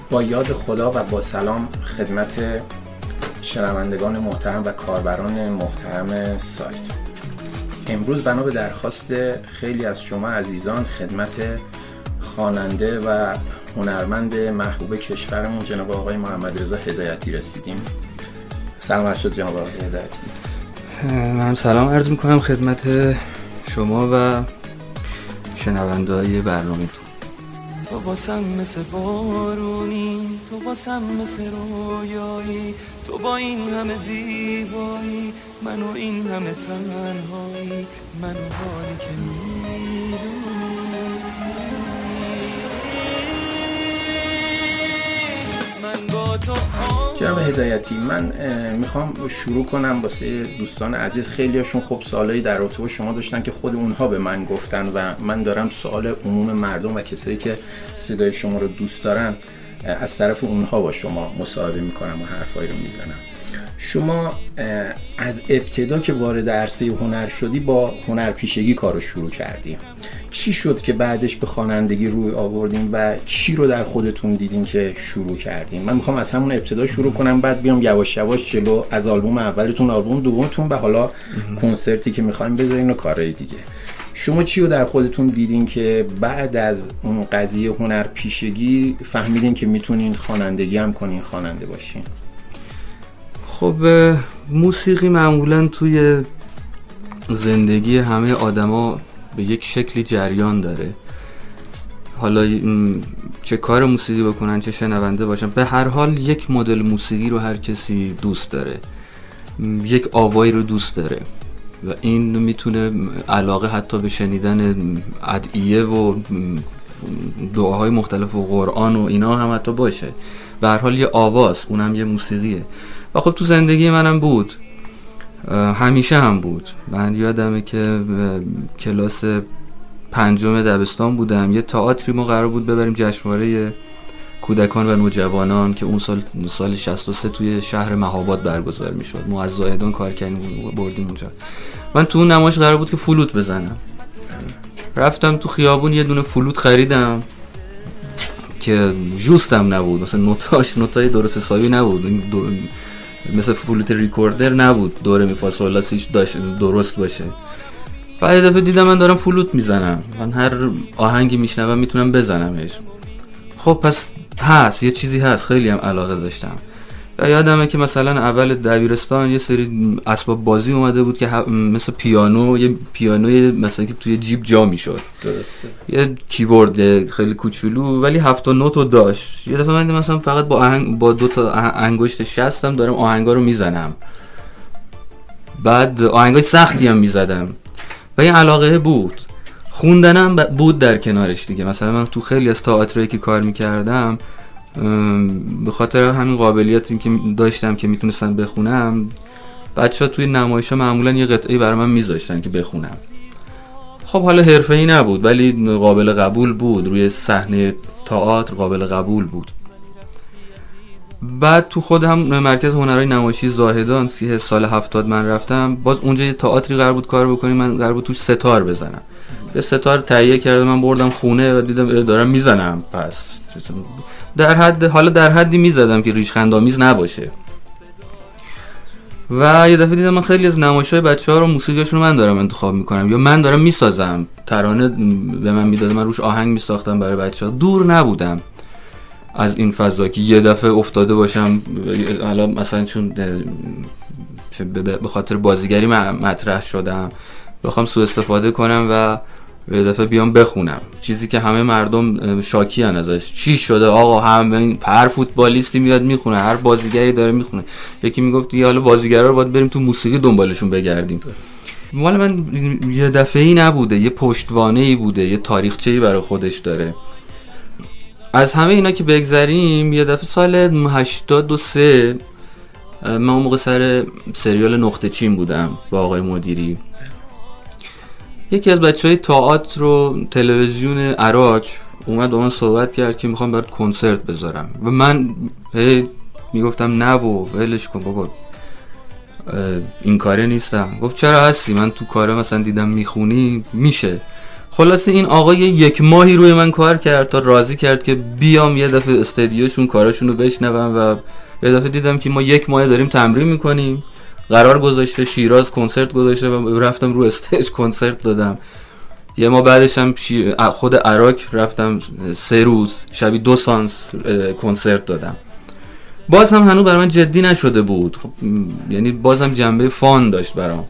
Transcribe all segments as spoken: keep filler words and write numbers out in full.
با یاد خدا و با سلام خدمت شنوندگان محترم و کاربران محترم سایت. امروز بنا به درخواست خیلی از شما عزیزان خدمت خواننده و هنرمند محبوب کشورمون جناب آقای محمد رضا هدایتی رسیدیم. سلام عرض شد جناب آقای هدایتی. من سلام عرض میکنم خدمت شما و شنونده‌های برنامه‌تون. تو واسم مثل بارونی، تو واسم مثل رویایی، تو با این همه زیبایی، من و این همه تنهایی، من و حالی که میدونی. من با تو جناب هدایتی، من میخوام شروع کنم واسه دوستان عزیز. خیلی هاشون خب سوالایی در رابطه با شما داشتن که خود اونها به من گفتن و من دارم سوال عموم مردم و کسایی که صدای شما رو دوست دارن از طرف اونها با شما مصاحبه میکنم و حرفایی رو میزنم. شما از ابتدا که وارد عرصه هنر شدی با هنرپیشگی کارو شروع کردی. چی شد که بعدش به خوانندگی روی آوردین و چی رو در خودتون دیدین که شروع کردین؟ من میخوام از همون ابتدا شروع کنم، بعد بیام یواش یواش جلو، از آلبوم اولتون، آلبوم دومتون و حالا کنسرتی که میخوایم بذارین و کارهای دیگه. شما چی رو در خودتون دیدین که بعد از اون قضیه هنرپیشگی فهمیدین که میتونین خوانندگی هم کنین، خواننده باشین؟ خب موسیقی معمولاً توی زندگی همه آدما به یک شکلی جریان داره. حالا چه کار موسیقی بکنن چه شنونده باشن، به هر حال یک مدل موسیقی رو هر کسی دوست داره، یک آوایی رو دوست داره و این میتونه علاقه حتی به شنیدن ادعیه و دعاهای مختلف و قرآن و اینا هم حتی باشه. به هر حال یه آواست، اونم یه موسیقیه و خب تو زندگی منم بود، همیشه هم بود. من یادمه که کلاس پنجم دبستان بودم، یه تئاتری ما قرار بود ببریم جشنواره کودکان و نوجوانان که اون سال سال شصت و سه توی شهر مهاباد برگزار میشد. ما از زاهدان کار کردیم بردیم اونجا. من تو اون نمایش قرار بود که فلوت بزنم. رفتم تو خیابون یه دونه فلوت خریدم که جوستم نبود، مثلا نوتاش نوتای درست حسابی نبود، دو... مثل فلوت ریکوردر نبود دوره می فا صول لا سیش داشت درست باشه. بعد یه دفعه دیدم من دارم فلوت میزنم، من هر آهنگی میشنوم میتونم بزنمش. خب پس هست یه چیزی هست، خیلی هم علاقه داشتم. یادمه که مثلا اول دبیرستان یه سری اسباب بازی اومده بود که مثل پیانو، یه پیانوی مثلا که توی جیب جا میشد، درسته، یه کیبورد خیلی کوچولو ولی هفت تا نوتو داشت. یه دفعه من مثلا فقط با آهنگ با دو تا انگشت شستم دارم آهنگا رو میزنم، بعد آهنگای سختی هم میزدم و این علاقه بود. خوندنم بود در کنارش دیگه. مثلا من تو خیلی از تئاترایی که کار میکردم به خاطر همین قابلیتی که داشتم که میتونستم بخونم، بچه‌ها توی نمایش‌ها معمولا یه قطعه‌ای برای من میذاشتن که بخونم. خب حالا حرفه‌ای نبود ولی قابل قبول بود، روی صحنه تئاتر قابل قبول بود. بعد تو خودم مرکز هنرهای نمایشی زاهدان سی سال هفتاد من رفتم، باز اونجا یه تئاتری قرار بود کار بکنیم، من قرار بود توش ستار بزنم. یه ستار تهیه کردم، من بردم خونه و دیدم دارم میزنم. پس در حد حالا در حدی میزدم که ریشخندآمیز نباشه. و یه دفعه دیدم من خیلی از نمایش‌های بچه‌ها رو موسیقیشون رو من دارم انتخاب میکنم یا من دارم میسازم، ترانه به من میدادم، من روش آهنگ میساختم برای بچه‌ها. دور نبودم از این فضا که یه دفعه افتاده باشم، حالا مثلا چون به خاطر بازیگری مطرح شدم بخوام سوء استفاده کنم و یه دفعه بیام بخونم چیزی که همه مردم شاکی ان ازش. چی شده آقا، همه هر فوتبالیستی میاد میخونه، هر بازیگری داره میخونه. یکی میگفت دیگه حالا بازیگرا رو باید بریم تو موسیقی دنبالشون بگردیم. مال من یه دفعه‌ای نبوده، یه پشتوانه‌ای بوده، یه تاریخچه‌ای برای خودش داره. از همه اینا که بگذریم، یه دفعه سال هشتاد و سه من اون موقع سر سریال نقطه چین بودم با آقای مدیری. یکی از بچهای تئاتر رو تلویزیون عراق اومد با من صحبت کرد که میخوام برات کنسرت بذارم و من هی میگفتم نه و ولش کن بابا این کاره نیستم. گفت چرا هستی؟ من تو کاره مثلا دیدم میخونی میشه. خلاصه این آقا یک ماهی روی من کار کرد تا راضی کرد که بیام یه دفعه استدیوشون کاراشون رو بشنوم و یه دفعه دیدم که ما یک ماه داریم تمرین میکنیم. قرار گذاشته شیراز کنسرت گذاشته و رفتم رو استیج کنسرت دادم. یه ماه بعدش هم خود عراق رفتم سه روز شبی دو سانس کنسرت دادم. باز هم هنوز برای من جدی نشده بود. خب یعنی باز هم جنبه فان داشت برام.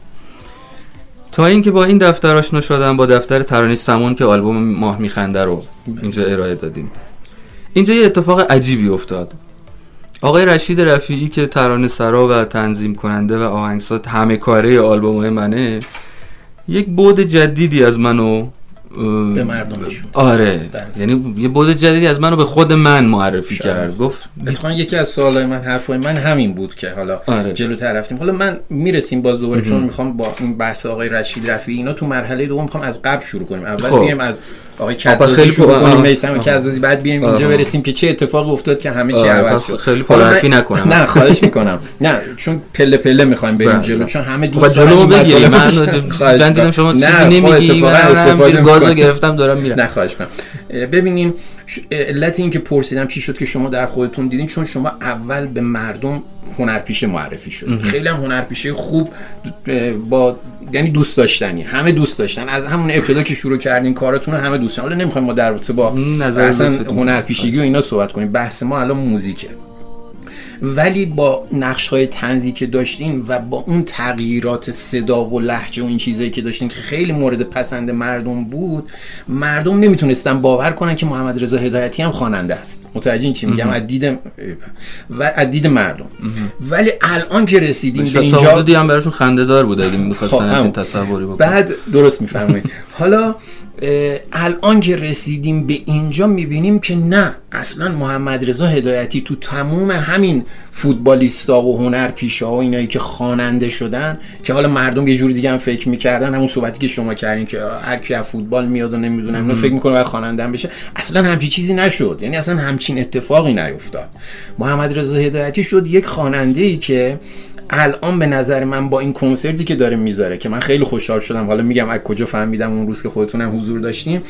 تا اینکه با این دفتر آشنا شدم، با دفتر ترانه سمون که آلبوم ماه میخنده رو اینجا ارائه دادیم. اینجا یه اتفاق عجیبی افتاد. آقای رشید رفیعی که ترانه سرا و تنظیم کننده و آهنگساز همه کاره آلبوم‌های منه، یک بعد جدیدی از منو به مردم نشون. آره بله. یعنی یه بعد جدیدی از منو به خود من معرفی شاید. کرد. گفت اتفاقا یکی از سوالای من حرفای من همین بود که حالا آره. جلوتر رفتیم. حالا من میرسیم باز دوباره چون میخوام با این بحث آقای رشید رفیعی اینا تو مرحله دوم میخوام از قبل شروع کنیم. اول خب. بیایم از آقای کزازی شروع کنیم، میثم کزازی، بعد بیایم اینجا برسیم که چه اتفاقی افتاد که همه چی عوض شد. خیلی پرحرفی نکنم. نه خواهش میکنم. نه چون پله پله میخوایم بریم جلو، چون همه دوستان جلو بگیریم. من دیدم شما چیزی نمیگی، من همینجوری گازو گرفتم دارم میرم. نه خواهش میکنم. ببینین علت این که پرسیدم چی شد که شما در خودتون دیدین، چون شما اول به مردم هنرپیشه معرفی شد. خیلی هم هنرپیشه خوب با یعنی دوست داشتنی، همه دوست داشتن. از همون ابتدا که شروع کردین کاراتون همه دوست داشتن. حالا نمیخوایم ما در رابطه با اصلا هنرپیشگی و اینا صحبت کنیم، بحث ما الان موزیکه. ولی با نقش‌های طنزی که داشتین و با اون تغییرات صدا و لهجه و این چیزایی که داشتین که خیلی مورد پسند مردم بود، مردم نمیتونستن باور کنن که محمد رضا هدایتی هم خواننده است. متوجه این چی میگم؟ از دید و از دید مردم. ولی الان که رسیدیم به اینجا، تا حدودی هم براشون خنده‌دار بود اگه می‌خواستن این تصوری بکنن. بعد درست می‌فرمایید. حالا الان که رسیدیم به اینجا میبینیم که نه، اصلا محمد رضا هدایتی تو تموم همین فوتبالیستا و هنرپیشه‌ها و اینایی که خواننده شدن، که حالا مردم یه جوری دیگه هم فکر میکردن، همون صحبتی که شما کردین که هر کی از فوتبال میاد و نمیدونم اینو فکر میکنه باید خواننده هم بشه، اصلا همچین چیزی نشد. یعنی اصلا همچین اتفاقی نیفتاد. محمد رضا هدایتی شد یک خواننده‌ای که الان به نظر من با این کنسرتی که داره میذاره، که من خیلی خوشحال شدم، حالا میگم از کجا فهمیدم اون روز که خودتون هم حضور داشتیم،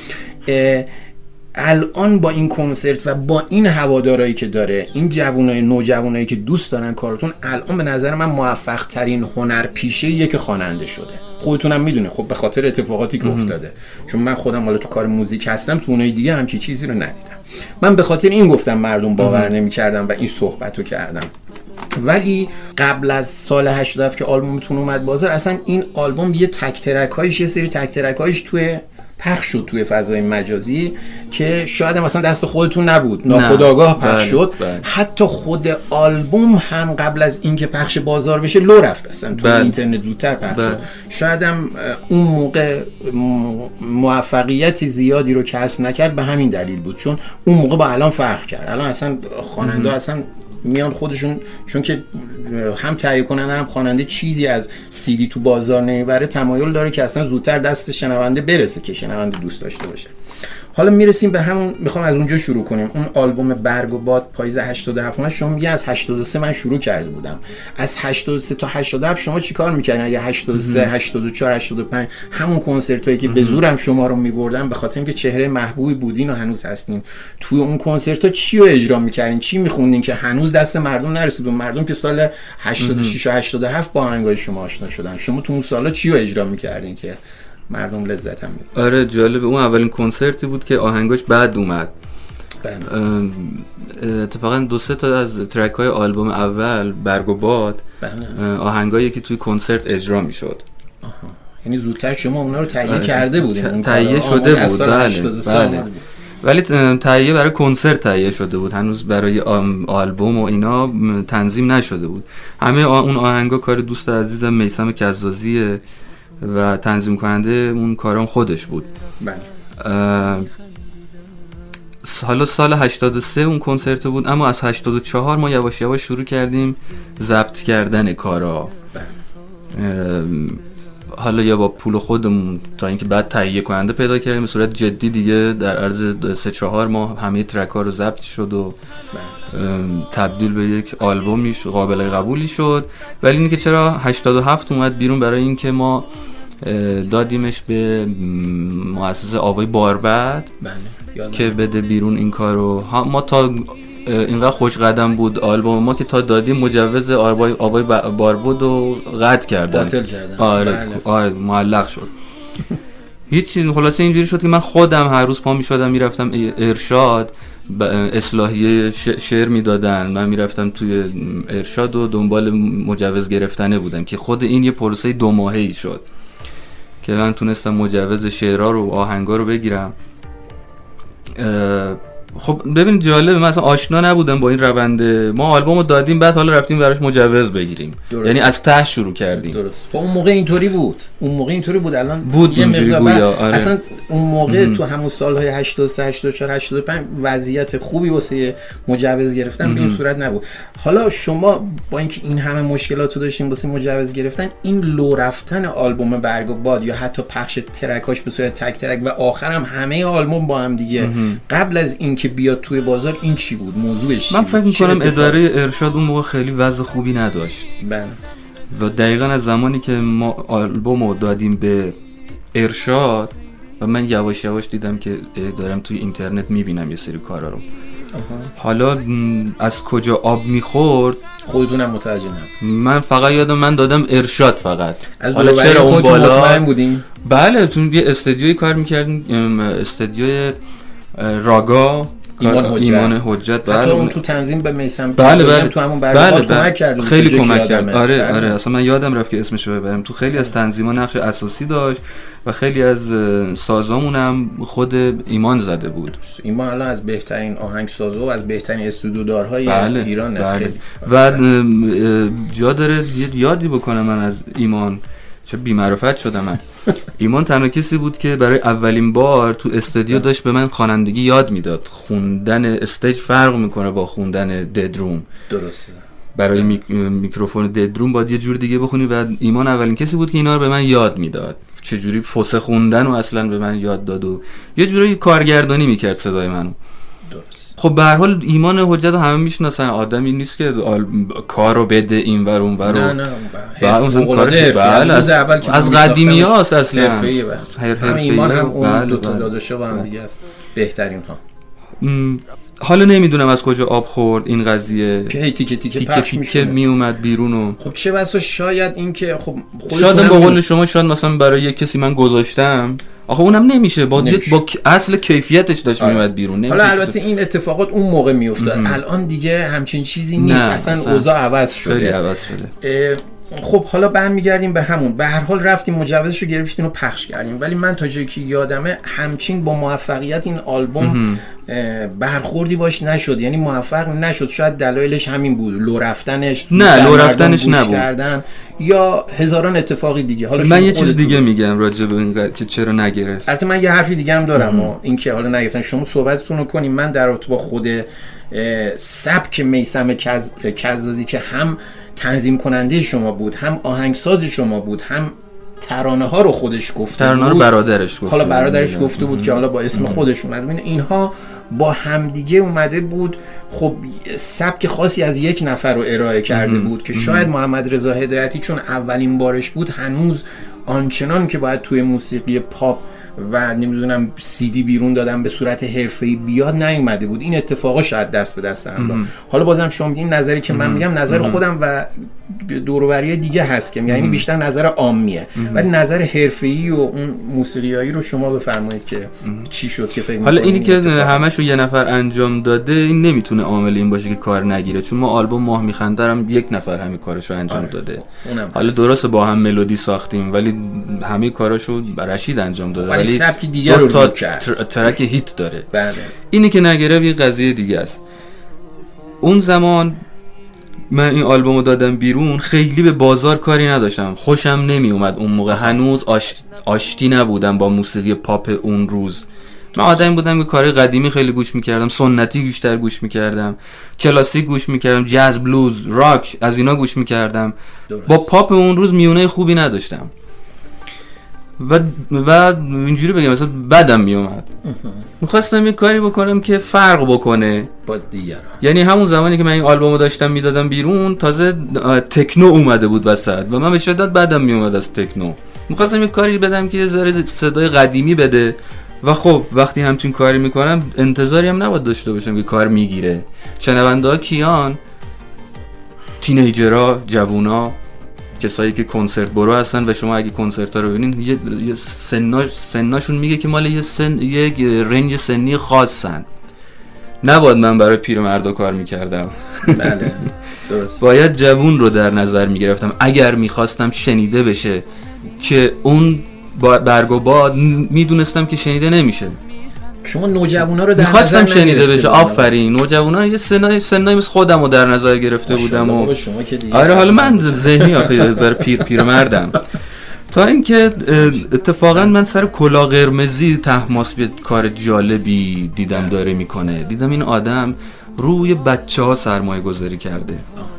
الان با این کنسرت و با این هوادارایی که داره، این جوانای نوجوانایی که دوست دارن کارتون، الان به نظر من موفق ترین هنرپیشه‌ایه که خواننده شده. خودتون هم میدونه خب به خاطر اتفاقاتی که افتاده، چون من خودم حالا تو کار موزیک هستم، تو اونای دیگه همچی چیزی رو ندیدم. من به خاطر این گفتم مردم باور نمی‌کردن و این صحبتو کردم. ولی قبل از سال هشتاد و هفت که آلبومتون اومد بازار، اصلا این آلبوم یه تک ترک‌هایش یه سری تک ترک‌هایش توی پخش شد توی فضای مجازی که شاید مثلا دست خودتون نبود، ناخودآگاه پخش شد. بله. حتی خود آلبوم هم قبل از اینکه پخش بازار بشه لو رفت، اصلا تو اینترنت زودتر پخش شد. شاید هم اون موقع موفقیت زیادی رو کسب نکرد به همین دلیل بود، چون اون موقع با الان فرق کرد. الان اصلا خواننده اصلا میان خودشون، چون که هم تهیه کننده هم خواننده چیزی از سی دی تو بازار نمیبره، تمایل داره که اصلا زودتر دست شنونده برسه که شنونده دوست داشته باشه. حالا میرسیم به همون، میخوام از اونجا شروع کنیم. اون آلبوم برگ و باد پاییز هشتاد و هفت، شما میگه از هشتاد و سه من شروع کرده بودم. از هشتاد و سه تا هشتاد و هفت شما چیکار میکردین؟ اگه هشتاد و سه، هشتاد و چهار، هشتاد و پنج همون کنسرتایی که به زورم شما رو میبردن، به خاطر اینکه چهره محبوبی بودین و هنوز هستین، توی اون کنسرت‌ها چی رو اجرا میکردین؟ چی میخوندین که هنوز دست مردم نرسید؟ و مردم که سال هشتاد و شش و هشتاد و هفت با آهنگای شما آشنا شدن، شما تو اون سالا چی رو اجرا میکردین که مردم لذت هم می‌بردن؟ آره جالب. اون اولین کنسرتی بود که آهنگاش بعد اومد. اتفاقا دو سه تا از ترک های آلبوم اول برگ و باد آهنگایی که توی کنسرت اجرا میشد. یعنی زودتر شما اونا رو تهیه کرده بودین؟ تهیه شده بود، بله بله. ولی تهیه برای کنسرت تهیه شده بود، هنوز برای آلبوم و اینا تنظیم نشده بود. همه اون آهنگا کار دوست عزیزم میثم کزازیه و تنظیم کننده اون کارام خودش بود. بله. حالا سال هشتاد و سه اون کنسرت بود، اما از هشتاد و چهار ما یواش یواش شروع کردیم ضبط کردن کارا. حالا یا با پول خودمون تا اینکه بعد تهیه کننده پیدا کردیم به صورت جدی دیگه. در عرض سه چهار ماه همه ترک ها رو ضبط شد و تبدیل به یک آلبومی قابل قبولی شد. ولی اینکه چرا هشتاد و هفت اومد بیرون، برای اینکه ما دادیمش به مؤسسه آوای باربد که بده بیرون این کارو. ما تا اینقدر خوش قدم بود آلبوم ما که تا دادیم مجوز آوای آوای باربد رو قطع کردن، باطل کردن. آره بله. آره معلق شد. هیچ خلاصه اینجوری شد که من خودم هر روز پا میشدم میرفتم ارشاد اصلاحیه شعر میدادن، من میرفتم توی ارشاد و دنبال مجوز گرفتنه بودم که خود این یه پروسه دو ماهه‌ای شد که من تونستم مجوز شعرها رو آهنگا رو بگیرم. خب ببین جالبه، من اصلا آشنا نبودم با این رونده. ما آلبومو دادیم بعد حالا رفتیم براش مجوز بگیریم. درست. یعنی از ته شروع کردیم. درست. خب اون موقع اینطوری بود. اون موقع اینطوری بود. الان بود یه اینجوری گویا. آره. اصلا اون موقع ام. تو همون سالهای هشتاد و سه هشتاد و چهار هشتاد و پنج وضعیت خوبی واسه مجوز گرفتن به این صورت نبود. حالا شما با اینکه این همه مشکلاتو داشتین واسه مجوز گرفتن، این لو رفتن آلبوم برگ و باد یا حتی پخش ترکاش به صورت تک ترک و آخرام همه آلبوم با هم دیگه ام. قبل از اینکه بیاد توی بازار این چی بود؟ موضوعش من فکر می‌کنم اداره ارشاد اون موقع خیلی وضع خوبی نداشت. بله. و دقیقاً از زمانی که ما آلبومو دادیم به ارشاد و من یواش یواش دیدم که دارم توی اینترنت می‌بینم یه سری کارا رو. حالا از کجا آب می‌خورد خودتونم متوجه نبود. من فقط یادم من دادم ارشاد فقط. حالا چرا اون بالا مطمئن بودین؟ بله، تو یه استودیوی کار می‌کردیم، استودیوی راگا ایمان حجت. ایمان حجت بله. حتی اون تو تنظیم به میثم بله بله. تو همون برنامه بله کمک کردیم، خیلی کمک کرد. آره بله. آره اصلا من یادم رفت که اسمش رو ببرم. تو خیلی از تنظیما نقش اساسی داشت و خیلی از سازامون هم خود ایمان زده بود. ایمان الان از بهترین آهنگسازا و از بهترین استودیودارهای بله. ایران بله. خیلی. و جا داره یادی بکنم من از ایمان، چه بی‌معرفت شدم من. ایمان تنها کسی بود که برای اولین بار تو استودیو داشت به من خوانندگی یاد میداد. خوندن استیج فرق میکنه با خوندن ددروم. درسته. برای میک... میکروفون ددروم باید یه جور دیگه بخونی و ایمان اولین کسی بود که اینا رو به من یاد میداد. چجوری فوسه خوندن و اصلا به من یاد داد و یه جوری کارگردانی میکرد صدای منو. خب به هر حال ایمان حجت رو همه میشناسن، آدمی نیست که آل... کارو بده این ور اون ور. نه نه بعد مثلا کار بله از, از قدیمیاست اصلا. حرفه‌ای بود. همه ایمان هم اون دو تا داداشه با هم دیگه است. بهترین ها. م... حالا نمیدونم از کجا آب خورد این قضیه که هی تیکه تیکه تیکه پخش میشه می اومد بیرون و خب چه بسا شاید این که خب شاید با قول شما شاید مثلا برای یک کسی من گذاشتم، آخه اونم نمیشه با نمیشه. با اصل کیفیتش داشت میومد بیرون. حالا البته این اتفاقات اون موقع میافتاد، الان دیگه همچین چیزی نیست. اصلا, اصلا اوضاع عوض شده، خیلی عوض شده. خب حالا برمیگردیم به همون، به هر حال رفتیم مجوزشو گرفتیم و پخش کردیم، ولی من تا جایی که یادمه همچین با موفقیت این آلبوم برخوردی باش نشد، یعنی موفق نشد. شاید دلایلش همین بود، لو رفتنش نه لو رفتنش نبود کردن یا هزاران اتفاقی دیگه. حالا من یه چیز دیگه میگم راجع به این که چرا نگرفت. البته من یه حرفی دیگه هم دارم و این که حالا نگرفتن. شما صحبتتون رو کنیم. من در رابطه با خود سبک میثم کزازی که هم تنظیم کننده شما بود، هم آهنگساز شما بود، هم ترانه ها رو خودش گفته ترانه بود، رو برادرش گفته حالا برادرش گفته بود, بود که حالا با اسم خودش اومد. ببین اینها با همدیگه اومده بود. خب سبک خاصی از یک نفر رو ارائه کرده بود که شاید محمد رضا هدایتی چون اولین بارش بود هنوز آنچنان که باید توی موسیقی پاپ و نمیدونم سی دی بیرون دادن به صورت حرفه‌ای بیاد نیومده بود. این اتفاقا شاید دست به دست هم داد. حالا بازم شما این نظری که من میگم نظر خودم و دور و بری دیگه هست که یعنی بیشتر نظر عامیه، ولی نظر حرفه‌ای و اون موسیقیایی رو شما بفرمایید که چی شد که فکر حالا اینی که همشو یه نفر انجام داده این نمیتونه عامل این باشه که کار نگیره، چون ما آلبوم ماه میخندرم یک نفر همین کارشو انجام آره. داده. حالا درسته با هم ملودی ساختیم ولی همه کاراشو رشید انجام داده، ولی سبکی دیگه رو تا تر... ترک هیت داره. بله. اینی که نگرفت یه قضیه دیگه است. اون زمان من این آلبومو دادم بیرون خیلی به بازار کاری نداشتم، خوشم نمی اومد اون موقع، هنوز آش... آشتی نبودم با موسیقی پاپ اون روز. من آدمی بودم که کارهای قدیمی خیلی گوش میکردم، سنتی بیشتر گوش میکردم، کلاسیک گوش میکردم، جاز، بلوز، راک، از اینا گوش میکردم. با پاپ اون روز میونه خوبی نداشتم و و اینجوری بگم مثلا بدم میومد. میخواستم یه کاری بکنم که فرق بکنه با دیگران. یعنی همون زمانی که من این آلبومو داشتم میدادم بیرون تازه تکنو اومده بود وسط و من به شدت بدم میومد از تکنو. میخواستم یه کاری بدم که یه ذره صدای قدیمی بده و خب وقتی همچین کاری میکنم انتظاری هم نباید داشته باشم که کار میگیره. شنونده ها کیان؟ تینیجرها، جوونا، کسایی که کنسرت برو هستن و شما اگه کنسرت ها رو ببینین یه, یه سناش سناشون میگه که مال یه سن یک رنج سنی خاصن. نباید من برای پیرمردا کار میکردم. بله درست. باید جوون رو در نظر میگرفتم اگر میخواستم شنیده بشه که اون برگ و باد میدونستم که شنیده نمیشه. شما نوجوانا رو در می‌خواستم نظر شنیده بشه. آفرین. نوجوانا یه سنای سنای مثل خودمو در نظر گرفته بودم و آره حالا من ذهنی آخه یه ذره پیر پیرمردم. تا اینکه اتفاقا من سر کلاه قرمزی تماس به کار جالبی دیدم داره میکنه. دیدم این آدم روی بچه‌ها سرمایه گذاری کرده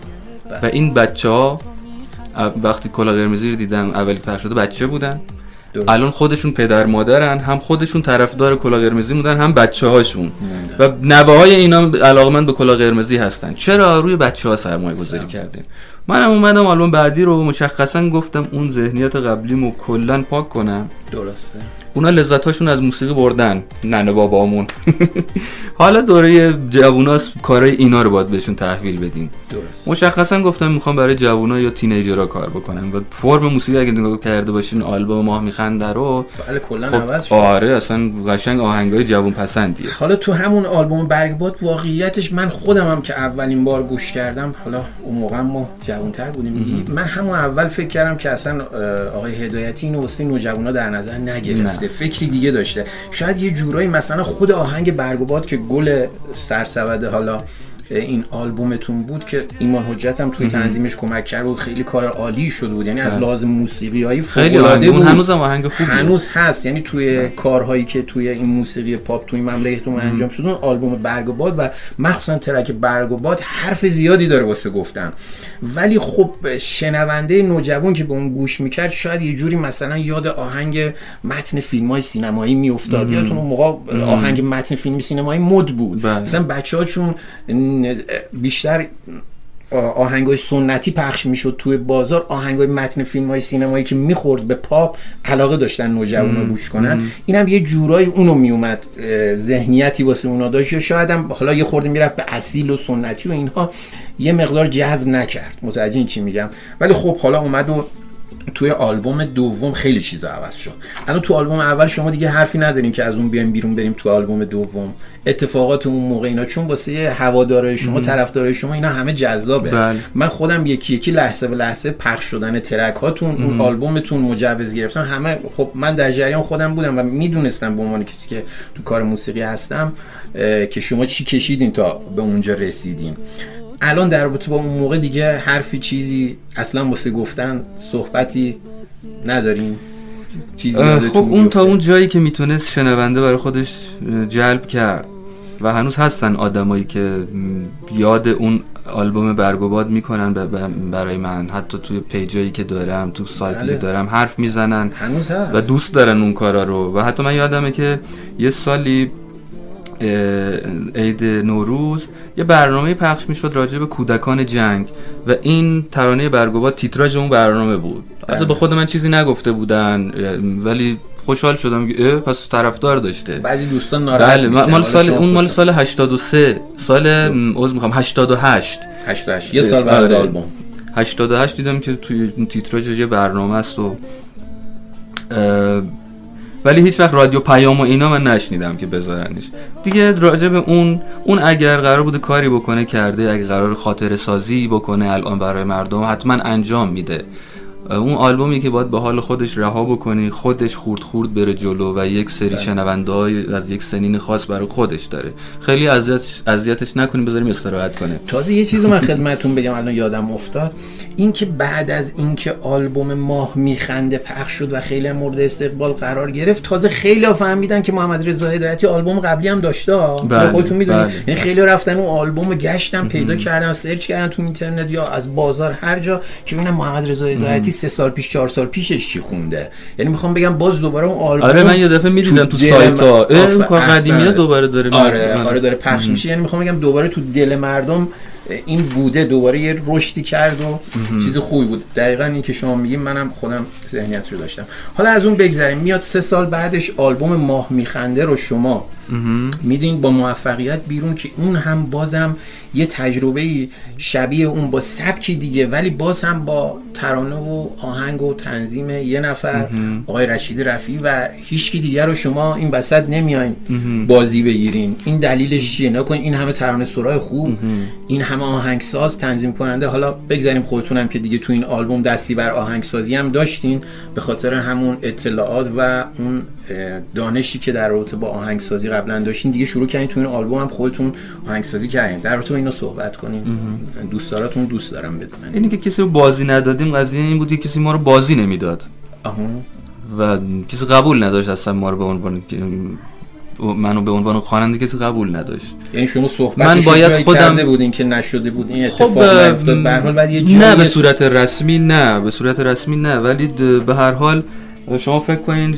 و این بچه‌ها وقتی کلاه قرمزی رو دیدن اولی پخش شده بچه بودن. درست. الان خودشون پدر مادرن، هم خودشون طرفدار کلاه قرمزی بودن هم بچه‌هاشون و نوه‌های اینا علاقه‌مند به کلاه قرمزی هستن. چرا روی بچه‌ها سرمایه گذاری کردین؟ منم اومدم آلبوم بعدی رو مشخصا گفتم اون ذهنیت قبلیمو کلاً پاک کنم. درسته. اونا لذتاشون از موسیقی بردن، ننه بابامون. حالا دوره جووناست، کارهای اینا رو باید بهشون تحویل بدیم. درست. مشخصا گفتم میخوام برای جوونا یا تینیجرها کار بکنم و فرم موسیقی اگه نگاه کرده باشین آلبوم ماه میخنده رو بله کلا خب عوض شد. آره اصلا قشنگ آهنگای جوون پسندیه. حالا تو همون آلبوم برگباد واقعیتش من خودم هم که اولین بار گوش کردم، حالا اون موقع ما جوان‌تر بودیم، من همون اول فکر کردم که اصلا آقای هدایتی اینو واسه نوجوانا در نظر نگرفته، فکری دیگه داشته. شاید یه جورایی مثلا خود آهنگ برگباد که گل سرسبد حالا این آلبومتون بود که ایمان حجت هم توی تنظیمش کمک کرد و خیلی کار عالی شده بود، یعنی از لحاظ موسیقیایی فوق‌العاده بود. هنوزم آهنگ خوبی هنوز هست، یعنی توی نه. کارهایی که توی این موسیقی پاپ توی مملکتمون انجام شده اون آلبوم برگباد و مخصوصا ترک برگباد حرف زیادی داره واسه گفتن، ولی خب شنونده نوجوان که به اون گوش میکرد شاید یه جوری مثلا یاد آهنگ متن فیلم‌های سینمایی میافتاد. یادتون اون موقع آهنگ متن فیلم سینمایی مد بود، مثلا بچه‌ها چون بیشتر آهنگای سنتی پخش میشد توی بازار، آهنگای متن فیلم‌های سینمایی که میخورد به پاپ علاقه داشتن نوجوانا گوش کنن. اینم یه جورایی اونو میومد ذهنیتی واسه اونا داشت، شاید هم حالا یه خورده میرفت به اصیل و سنتی و اینها یه مقدار جذب نکرد. متوجه این چی میگم؟ ولی خب حالا اومد و توی آلبوم دوم خیلی چیزا عوض شد. الان تو آلبوم اول شما دیگه حرفی نداریم که از اون بیایم بیرون بریم تو آلبوم دوم. اتفاقات اون موقع اینا چون واسه هوادارهای شما، طرفدارای شما اینا همه جذابه. بل. من خودم یکی یکی لحظه به لحظه پخش شدن ترک هاتون، اون آلبومتون مجوز گرفتم، همه خب من در جریان خودم بودم و میدونستم به عنوان کسی که تو کار موسیقی هستم که شما چی کشیدین تا به اونجا رسیدین. الان در رابطه با اون موقع دیگه حرفی چیزی اصلا واسه گفتن صحبتی ندارین؟ چیزی خب اون تا اون جایی که میتونست شنونده برای خودش جلب کرد و هنوز هستن آدمایی که یاد اون آلبوم برگباد میکنن برای من، حتی توی پیجایی که دارم، تو سایتی که دارم حرف میزنن هنوز هست و دوست دارن اون کارا رو. و حتی من یادمه که یه سالی عید نوروز یه برنامه پخش میشد راجع به کودکان جنگ و این ترانه برگباد تیتراژ اون برنامه بود. البته به خود من چیزی نگفته بودن ولی خوشحال شدم که پس طرفدار داشته. بعضی دوستان ناراحت بله مال سال اون مال سال هشتاد و سه، سال عذر میخوام هشتاد و هشت هشتاد و هشت یه سال بعد از آلبوم هشتاد و هشت دیدم که توی تیتراژ یه برنامه است و ولی هیچ وقت رادیو پیام و اینا من نشنیدم که بذارنش دیگه. راجع به اون اون اگر قرار بوده کاری بکنه کرده، اگر قرار خاطره سازی بکنه الان برای مردم حتما انجام میده. اون آلبومی که باید به حال خودش رها بکنی، خودش خورد خورد بره جلو و یک سری شنونده‌های از یک سنین خاص برای خودش داره. خیلی اذیتش اذیتش نکنیم، بذاریم استراحت کنه. تازه یه چیزو من خدمتتون بگم الان یادم افتاد، این که بعد از اینکه آلبوم ماه میخنده پخش شد و خیلی مورد استقبال قرار گرفت، تازه خیلی‌ها فهمیدن که محمد رضا هدایتی آلبوم قبلی هم داشته. بله. خودتون میدونید بله. یعنی خیلی‌ها رفتن اون آلبومو گشتن پیدا کردن، سرچ کردن تو اینترنت یا از بازار هر جا که ببینن محمد رضا هدایتی سه سال پیش چهار سال پیشش چی خونده. یعنی میخوام بگم باز دوباره اون آلبوم آره من یه دفعه میدیدم تو سایت ها این کار قدیمی‌ها دوباره داره آره آره داره پخش میشه. یعنی میخوام بگم دوباره تو دل مردم این بوده، دوباره یه رشدی کرد و چیز خوبی بود. دقیقاً این که شما میگیم منم خودم ذهنیت رو داشتم. حالا از اون بگذریم، میاد سه سال بعدش آلبوم ماه میخنده رو شما میدین با موفقیت بیرون که اون هم بازم یه تجربه شبیه اون با سبکی دیگه، ولی باز هم با ترانه و آهنگ و تنظیم یه نفر آقای رشید رفیعی و هیچکی دیگر رو شما این وسط نمیاین بازی بگیرین. این دلیلش چیه؟ نکن این همه ترانه سرای خوب، این همه آهنگساز، تنظیم کننده. حالا بگذاریم خودتونم که دیگه تو این آلبوم دستی بر آهنگسازی هم داشتین به خاطر همون اطلاعات و اون دانشی که در رابطه با آهنگسازی قبلا داشتین، دیگه شروع کردین تو این آلبوم هم خودتون آهنگسازی کردین. در رابطه با اینو صحبت کنین. دوستداراتون دوست دارم بدونن. اینی که کسی رو بازی ندادیم قضیه این بود که کسی ما رو بازی نمیداد و کسی قبول نداشت اصلا ما رو به عنوان منو به عنوان خواننده کسی قبول نداشت. یعنی شما صحبتش رو جایی خودم... کرده بودین که نشده بود این اتفاق خب نیفتاد؟ به هر حال بعد یه جایی نه به صورت رسمی نه به صورت رسمی نه ولی به هر حال شما فکر کنین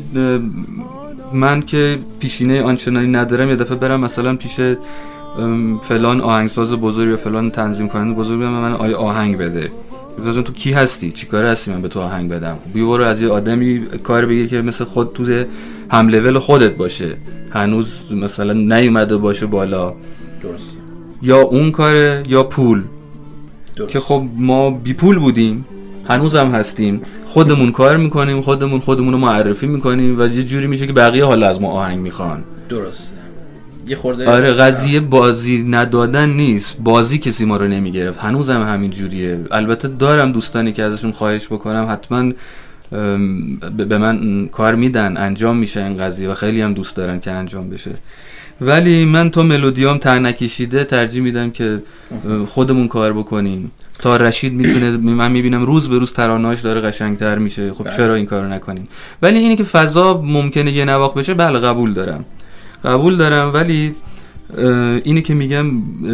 من که پیشینه آنچنانی ندارم یه دفعه برم مثلا پیش فلان آهنگساز بزرگ یا فلان تنظیم کننده بزرگ بگم من آیا آهنگ بده. مثلا تو کی هستی؟ چیکاره هستی من به تو آهنگ بدم؟ بیا برو از یه آدمی کار بگیر که مثل خود تو هم لول خودت باشه، هنوز مثلا نیومده باشه بالا. درست. یا اون کاره یا پول. درست. که خب ما بی پول بودیم، هنوز هم هستیم، خودمون کار میکنیم، خودمون خودمون رو معرفی میکنیم و یه جوری میشه که بقیه حالا از ما آهنگ میخوان. درسته. یه خورده آره قضیه بازی ندادن نیست، بازی کسی ما رو نمیگرفت، هنوز هم همین جوریه. البته دارم دوستانی که ازشون خواهش بکنم حتما به من کار میدن، انجام میشه این قضیه و خیلی هم دوست دارن که انجام بشه، ولی من تا ملودیام ته نکشیده ترجیح میدم که خودمون کار بکنیم. تا رشید میتونه، من میبینم روز به روز ترانه‌اش داره قشنگتر میشه، خب چرا این کارو نکنیم؟ ولی اینی که فضا ممکنه یه نواخت بشه، بله قبول دارم قبول دارم ولی اینی که میگم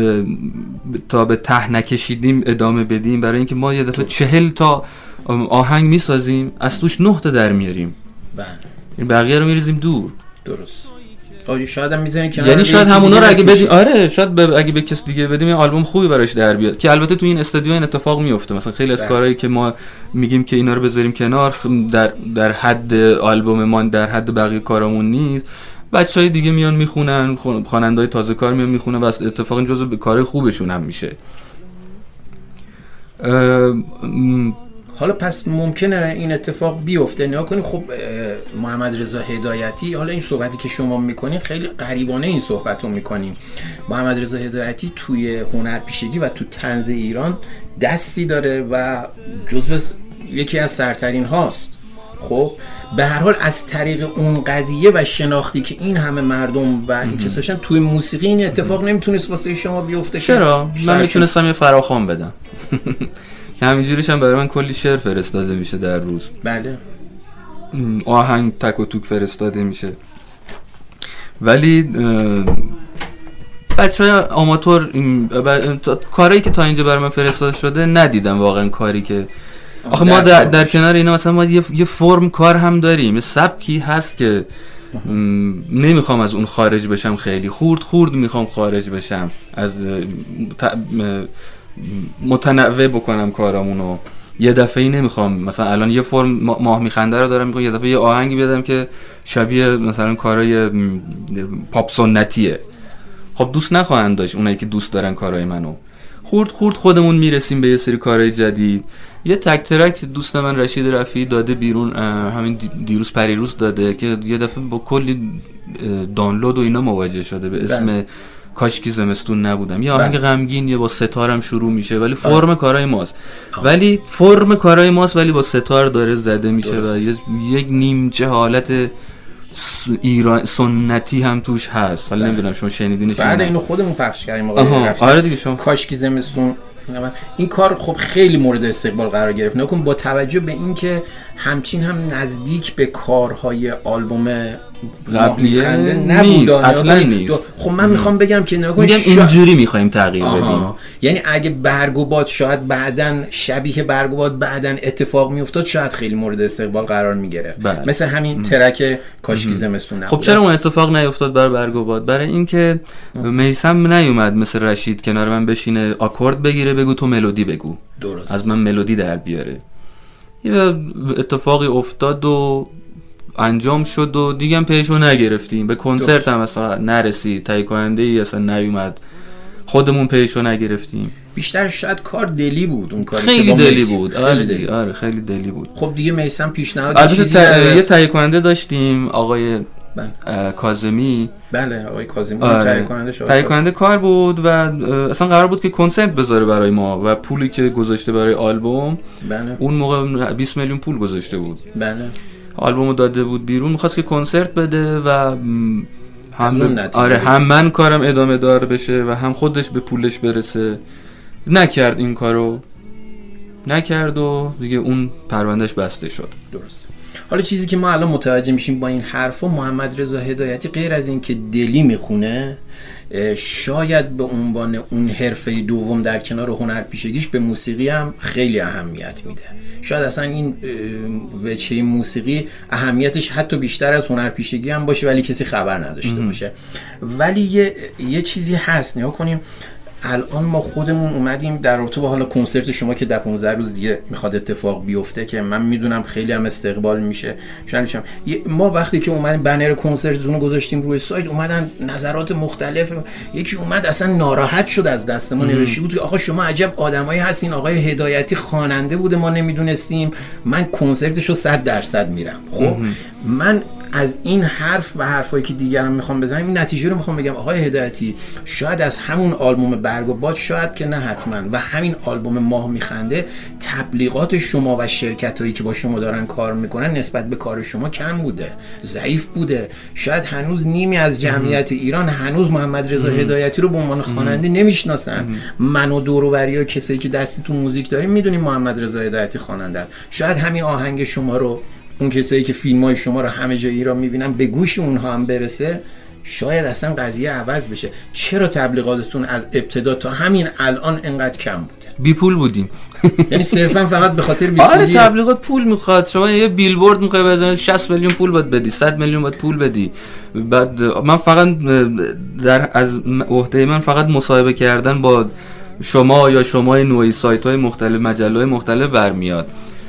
تا به ته نکشیدیم ادامه بدیم، برای اینکه ما یه دفعه چهل تا آهنگ میسازیم از توش نه تا در میاریم، بله این بقیه رو میریزیم دور. درست. آره شاید هم میزنیم کنار، یعنی شاید همونا رو اگه بدیم، آره شاید ب... اگه به کس دیگه بدیم یه آلبوم خوبی براش در بیاد، که البته تو این استودیو این اتفاق میفته. مثلا خیلی از کارهایی که ما میگیم که اینا رو بذاریم کنار در در حد آلبوم ما، در حد بقیه کارامون نیست، بچهای دیگه میان میخونن، خواننده‌های تازه کار میان میخونن و اتفاقا جزو به کار خوبشون هم میشه. حالا پس ممکنه این اتفاق بیفته. نگاه کنید خب محمد رضا هدایتی، حالا این صحبتی که شما میکنین خیلی غریبانه این صحبت رو میکنین. محمد رضا هدایتی توی هنرپیشگی و تو طنز ایران دستی داره و جزو یکی از سرترین هاست. خب به هر حال از طریق اون قضیه و شناختی که این همه مردم و این کساشن توی موسیقی این اتفاق نمیتونست واسه شما بیفته. چرا؟ من میتونستم یه فراخوان بدم که همینجوریش هم برای من کلی شعر فرستاده میشه در روز. بله. آهنگ تک و توک فرستاده میشه، ولی بچهای آماتور کاری که تا اینجا برای من فرستاده شده ندیدم واقعا کاری که آخه ما در, در کنار اینا مثلا ما یه, یه فرم کار هم داریم، یه سبکی هست که نمیخوام از اون خارج بشم، خیلی خورد خورد میخوام خارج بشم از متنوع بکنم کارامونو. یه دفعه ای نمیخوام مثلا الان یه فرم ماه میخنده رو دارم میخوام یه دفعه یه آهنگی بدم که شبیه مثلا کارای پاپ سنتیه. خب دوست نخواهند داشت اونایی که دوست دارن کارای منو. خورد خورد خودمون میرسیم به یه سری کارهای جدید. یه تک ترک دوست من رشید رفیعی داده بیرون، همین دیروز پریروز داده که یه دفعه با کلی دانلود و اینا مواجه شده به اسم بله. کاشکی زمستون نبودم. یه آهنگ غمگین، یه با ستارم شروع میشه ولی فرم کارهای ماست، ولی فرم کارهای ماست ولی با ستار داره زده میشه درست. و یک نیمچه حالت ایران سنتی هم توش هست. حالا نمیدونم شما شنیدینش یا نه. بعد اینو خودمون پخش کردیم آقا. آره دیگه شما کاشکی زمستون این کار خب خیلی مورد استقبال قرار گرفت. نکن با توجه به اینکه همچین هم نزدیک به کارهای آلبوم قبلیه نبود اصلا نیست. خب من میخوام بگم که نگاه میگم شا... اینجوری میخوایم تغییر بدیم. یعنی اگه برگ و باد شاید بعدن شبیه برگ و باد بعدن اتفاق میافتاد شاید خیلی مورد استقبال قرار میگرفت، مثل همین ام. ترک کاشکی زمستون نبود. خب چرا اون اتفاق نیفتاد برای برگ و باد؟ برای اینکه میثم نیومد مثل رشید کنار من بشینه آکورد بگیره بگو تو ملودی بگو، درست. از من ملودی در بیاره. یه اتفاقی افتاد و انجام شد و دیگه هم پیشو نگرفتیم. به کنسرت هم اصلا نرسید، تهیه کننده ای اصلا نیومد، خودمون پیشو نگرفتیم. بیشتر شاید کار دلی بود اون کاری خیلی دلی بود. آره دلی. آره خیلی دلی بود. خب دیگه میثم پیشنهاد چیزی ت... یه تهیه کننده داشتیم آقای بله. کاظمی. بله آقای کاظمی آره. تهیه کننده شد. تهیه کننده کار بود و اصلا قرار بود که کنسرت بذاره برای ما و پولی که گذاشته برای آلبوم بله. اون موقع بیست میلیون پول گذاشته بود. بله. آلبومو داده بود بیرون، می‌خواست که کنسرت بده و هم آره هم من کارم ادامه دار بشه و هم خودش به پولش برسه. نکرد این کارو، نکرد و دیگه اون پروندهش بسته شد. درست. حالا چیزی که ما الان متوجه میشیم با این حرفا، محمد رضا هدایتی غیر از این که دلی میخونه، شاید به عنوان اون حرفه دوم در کنار هنرپیشگیش به موسیقی هم خیلی اهمیت میده. شاید اصلا این وجه موسیقی اهمیتش حتی بیشتر از هنرپیشگی هم باشه ولی کسی خبر نداشته باشه. ولی یه, یه چیزی هست، نگاه کنیم الان ما خودمون اومدیم در رابطه با حالا کنسرت شما که در پانزده روز دیگه میخواد اتفاق بیفته که من میدونم خیلی هم استقبال میشه، شاید ما وقتی که اومدیم بنر کنسرتتون رو گذاشتیم روی سایت، اومدن نظرات مختلف. یکی اومد اصلا ناراحت شد از دست ما، نوشته بود که آقا شما عجب آدمایی هستین، آقای هدایتی خواننده بوده ما نمیدونستیم، من کنسرتشو صد درصد میرم. خب من از این حرف و حرفایی که دیگران میخوام بزنم این نتیجه رو میخوام بگم آقای هدایتی شاید از همون آلبوم برگ و باد، شاید که نه حتما، و همین آلبوم ماه میخنده تبلیغات شما و شرکتایی که با شما دارن کار میکنن نسبت به کار شما کم بوده، ضعیف بوده. شاید هنوز نیمی از جمعیت ایران هنوز محمد رضا هدایتی رو به عنوان خواننده نمیشناسن. من و دور و بریا کسایی که دستی تو موزیک داریم میدونیم محمد رضا هدایتی خواننده است. شاید همین آهنگ شما رو اون کسایی که فیلم‌های شما رو همه جای ایران می‌بینن به گوش اونها هم برسه، شاید اصلا قضیه عوض بشه. چرا تبلیغاتتون از ابتدا تا همین الان انقدر کم بوده؟ بی پول بودیم. یعنی صرفا فقط به خاطر بی پولی؟ آره تبلیغات پول میخواد. شما یه بیلبورد میخوای بزنی شصت میلیون پول باید بدی، صد میلیون باید پول بدی. بعد من فقط در از عهده من فقط مصاحبه کردن با شما یا شما نوعی سایت‌های مختلف، مجله‌های مختلف برمیاد.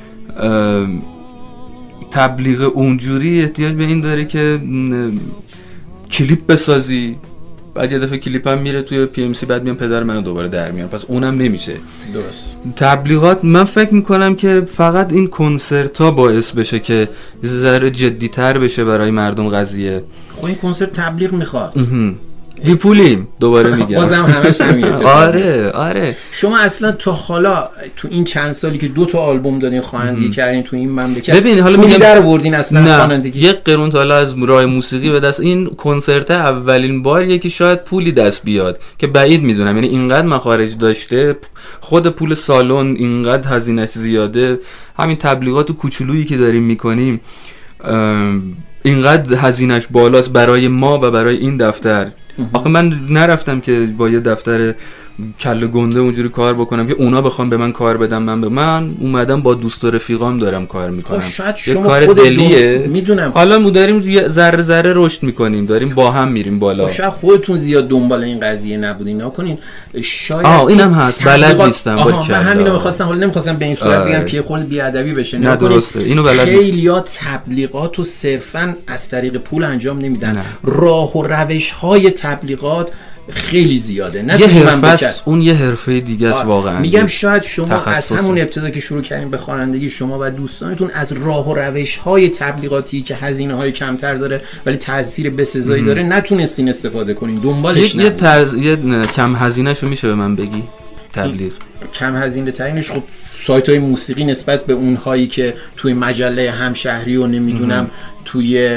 تبلیغ اونجوری احتیاج به این داره که کلیپ بسازی، بعد یه دفعه کلیپ هم میره توی پی ام سی، بعد میان پدر منو دوباره در میان، پس اونم نمیشه. درست. تبلیغات من فکر میکنم که فقط این کنسرت ها باعث بشه که یه ذره جدی تر بشه برای مردم قضیه. خب این کنسرت تبلیغ میخواد. بی پولیم دوباره میگم. بازم همش همینه. آره آره. شما اصلا تا حالا تو این چند سالی که دو تا آلبوم دادین خوانندگی کردین تو این مملکت، ببین حالا میگم در آوردین اصلا خوانندگی؟ یک قرون تا حالا از راه موسیقی به دست این کنسرت اولین باریه که شاید پولی دست بیاد، که بعید میدونم. یعنی اینقدر مخارج داشته، خود پول سالن اینقدر هزینه‌اش زیاده، همین تبلیغات کوچولویی که داریم میکنیم اینقدر هزینه‌اش بالاست برای ما و برای این دفتر. آخه من نرفتم که با یه دفتر کله گنده اونجوری کار بکنم که اونا بخوام به من کار بدم. من به من اومدم با دوست و رفیقام دارم کار میکنم. یه کار دلیه. میدونم. حالا ما داریم ذره ذره رشد میکنیم، داریم با هم میریم بالا. شاید خودتون زیاد دنبال این قضیه نبودین، نکنین. شاید آه اینم هست، بلد نیستم. آها من همینو می‌خواستم، حالا نمی‌خواستم به این صورت بگم که خود بی‌ادبی بشه. نه درسته، اینو بلد نیستم. خیلی‌ها تبلیغاتو صرفاً از طریق پول انجام نمیدن. نه. راه و روش‌های تبلیغات خیلی زیاده. نه یه حرفه است، اون یه حرفه دیگه است واقعا. میگم شاید شما تخصص. از همون ابتدا که شروع کردین به خوانندگی، شما و دوستانتون از راه و روش‌های تبلیغاتی که هزینه‌های کمتر داره ولی تاثیر بسزایی داره نتونستین استفاده کنین، دنبالش یه, یه, تز... یه کم هزینه‌شو میشه به من بگی؟ تبلیغ کم هزینه ترینش خب سایت‌های موسیقی نسبت به اونهایی که توی مجله همشهری و نمیدونم توی